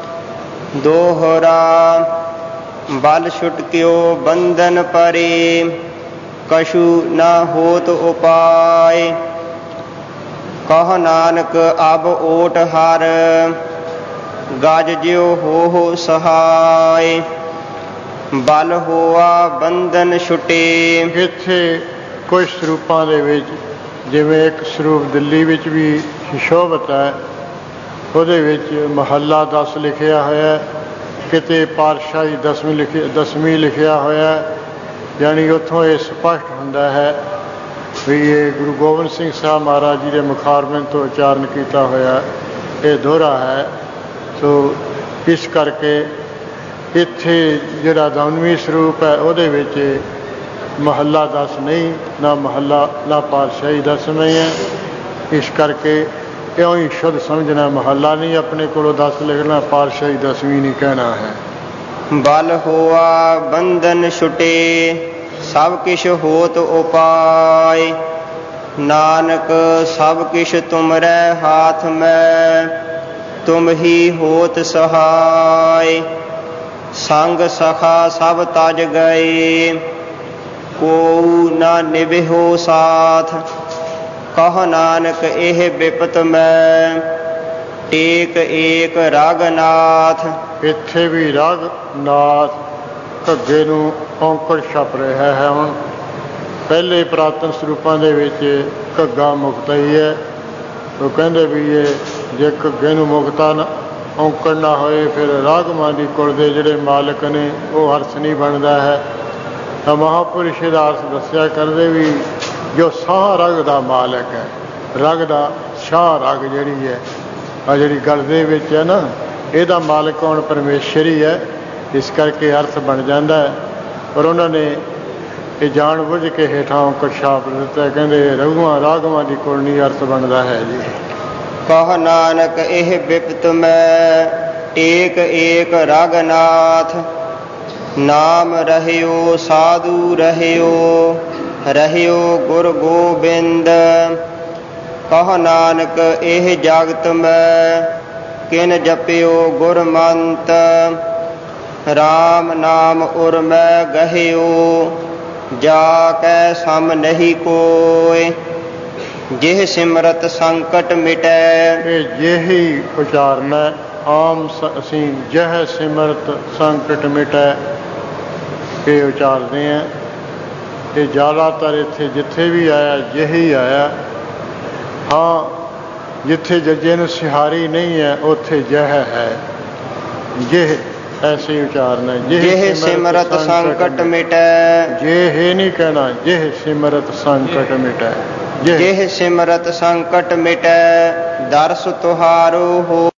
ਦੋਹਰਾ ਬਲ ਛੁਟਕਿਓ ਬੰਧਨ ਪਰੇ ਕਛੂ ਨਾ ਹੋਤ ਉਪਾਏ। ਕਹ ਨਾਨਕ ਅਬ ਓਟ ਹਰ ਗਜ ਜਿਉ ਹੋ ਸਹਾਏ। ਬਲ ਹੋਆ ਬੰਧਨ ਛੁਟੇ। ਇੱਥੇ ਕੁਝ ਸਰੂਪਾਂ ਦੇ ਵਿੱਚ ਜਿਵੇਂ ਇੱਕ ਸਰੂਪ ਦਿੱਲੀ ਵਿੱਚ ਵੀ ਸੁਸ਼ੋਭਿਤ ਹੈ, ਉਹਦੇ ਵਿੱਚ ਮਹੱਲਾ 10 ਲਿਖਿਆ ਹੋਇਆ, ਕਿਤੇ ਪਾਤਸ਼ਾਹੀ ਦਸਵੀਂ ਲਿਖਿਆ ਹੋਇਆ। ਯਾਨੀ ਉੱਥੋਂ ਇਹ ਸਪਸ਼ਟ ਹੁੰਦਾ ਹੈ ਵੀ ਇਹ ਗੁਰੂ ਗੋਬਿੰਦ ਸਿੰਘ ਸਾਹਿਬ ਮਹਾਰਾਜ ਜੀ ਦੇ ਮੁਖਾਰਬਿੰਦ ਤੋਂ ਉਚਾਰਨ ਕੀਤਾ ਹੋਇਆ ਇਹ ਦੋਹਰਾ ਹੈ। ਸੋ ਇਸ ਕਰਕੇ ਇੱਥੇ ਜਿਹੜਾ 9ਵੀਂ ਸਰੂਪ ਹੈ ਉਹਦੇ ਵਿੱਚ ਮਹੱਲਾ 10 ਨਹੀਂ, ਨਾ ਮਹੱਲਾ ਨਾ ਪਾਤਸ਼ਾਹੀ 10ਵੀਂ ਹੈ। ਇਸ ਕਰਕੇ ਇਉਂ ਹੀ ਸ਼ੁੱਧ ਸਮਝਣਾ, ਮਹੱਲਾ ਨਹੀਂ ਆਪਣੇ ਕੋਲੋਂ 10 ਲਿਖਣਾ, ਪਾਤਸ਼ਾਹੀ 10ਵੀਂ ਨਹੀਂ ਕਹਿਣਾ ਹੈ। ਬਲ ਹੋਆ ਬੰਧਨ ਛੁਟੇ ਸਭ ਕਿਛ ਹੋਤ ਉਪਾਏ। ਨਾਨਕ ਸਭ ਕਿਛ ਤੁਮਰੈ ਹਾਥ ਮੈਂ ਤੁਮ ਹੀ ਹੋਤ ਸਹਾਏ। ਸੰਗ ਸਖਾ ਸਭ ਤਜ ਗਏ, ਕੋਊ ਨਾ ਨਿਭਿਓ ਸਾਥ। ਕਹ ਨਾਨਕ ਇਹ ਬਿਪਤ ਮੈਂ, ਟੇਕ ਏਕ ਰਗਨਾਥ। ਇੱਥੇ ਵੀ ਰਗਨਾਥ ਘੱਗੇ ਨੂੰ ਔਂਕੜ ਛਪ ਰਿਹਾ ਹੈ। ਹੁਣ ਪਹਿਲੇ ਪੁਰਾਤਨ ਸਰੂਪਾਂ ਦੇ ਵਿੱਚ ਘੱਗਾ ਮੁਕਤਾ ਹੀ ਹੈ। ਉਹ ਕਹਿੰਦੇ ਵੀ ਇਹ ਜੇ ਘੱਗੇ ਨੂੰ ਮੁਕਤਾ ਔਂਕੜ ਨਾ ਹੋਏ ਫਿਰ ਰਾਗਮਾਂ ਦੀ ਕੁਲ ਦੇ ਜਿਹੜੇ ਮਾਲਕ ਨੇ ਉਹ ਹਰਸ ਨਹੀਂ ਬਣਦਾ ਹੈ। ਤਾਂ ਮਹਾਂਪੁਰਸ਼ ਦਾ ਅਰਥ ਦੱਸਿਆ ਕਰਦੇ ਵੀ ਜੋ ਸਾਹ ਰਗ ਦਾ ਮਾਲਕ ਹੈ, ਰਗ ਦਾ ਸ਼ਾਹ ਰਗ ਜਿਹੜੀ ਹੈ, ਆ ਜਿਹੜੀ ਗਲ ਦੇ ਵਿੱਚ ਹੈ ਨਾ, ਇਹਦਾ ਮਾਲਕ ਕੌਣ? ਪਰਮੇਸ਼ਰ ਹੀ ਹੈ। ਇਸ ਕਰਕੇ ਅਰਥ ਬਣ ਜਾਂਦਾ ਹੈ। ਪਰ ਉਹਨਾਂ ਨੇ ਇਹ ਜਾਣ ਬੁੱਝ ਕੇ ਹੇਠਾਂ ਔਂਕੜ ਛਾਪ ਦਿੱਤਾ। ਕਹਿੰਦੇ ਰਘੂਆਂ ਰਾਗਵਾਂ ਦੀ ਕੁਲ ਨਹੀਂ ਅਰਥ ਬਣਦਾ ਹੈ ਜੀ। ਕਹ ਨਾਨਕ ਇਹ ਬਿਪਤ ਮੈਂ, ਟੇਕ ਏਕ ਰਗਨਾਥ। ਨਾਮ ਰਹਿਓ ਸਾਧੂ ਰਹਿਓ, ਰਹਿਓ ਗੁਰ ਗੋਬਿੰਦ। ਕਹ ਨਾਨਕ ਇਹ ਜਗਤ ਮੈਂ, ਕਿਨ ਜਪਿਓ ਗੁਰਮੰਤ। ਰਾਮ ਨਾਮ ਉਰ ਮੈਂ ਗਹਿਓ, ਜਾ ਕੈ ਸਮ ਨਹੀਂ ਕੋਇ। ਜਿਹ ਸਿਮਰਤ ਸੰਕਟ ਮਿਟੈ। ਇਹ ਜਿਹੀ ਉਚਾਰਨ ਹੈ ਆਮ ਅਸੀਂ ਜਹ ਸਿਮਰਤ ਸੰਕਟ ਮਿਟੈ ਇਹ ਉਚਾਰਦੇ ਹਾਂ। ਇਹ ਜ਼ਿਆਦਾਤਰ ਇੱਥੇ ਜਿੱਥੇ ਵੀ ਆਇਆ ਜਿਹੀ ਆਇਆ। ਹਾਂ, ਜਿੱਥੇ ਜੱਜੇ ਨੂੰ ਸਿਹਾਰੀ ਨਹੀਂ ਹੈ ਉੱਥੇ ਜਹ ਹੈ। ਜਿਹ ਐਸੀ ਉਚਾਰਨ ਹੈ। ਜਿਹ ਸਿਮਰਤ ਸੰਕਟ ਮਿਟੈ। ਜੇ ਨਹੀਂ ਕਹਿਣਾ, ਜਿਹ ਸਿਮਰਤ ਸੰਕਟ ਮਿਟੈ। ਜਿਹ ਸਿਮਰਤ ਸੰਕਟ ਮਿਟੈ, ਦਰਸ ਤੁਹਾਰੋ ਹੋ।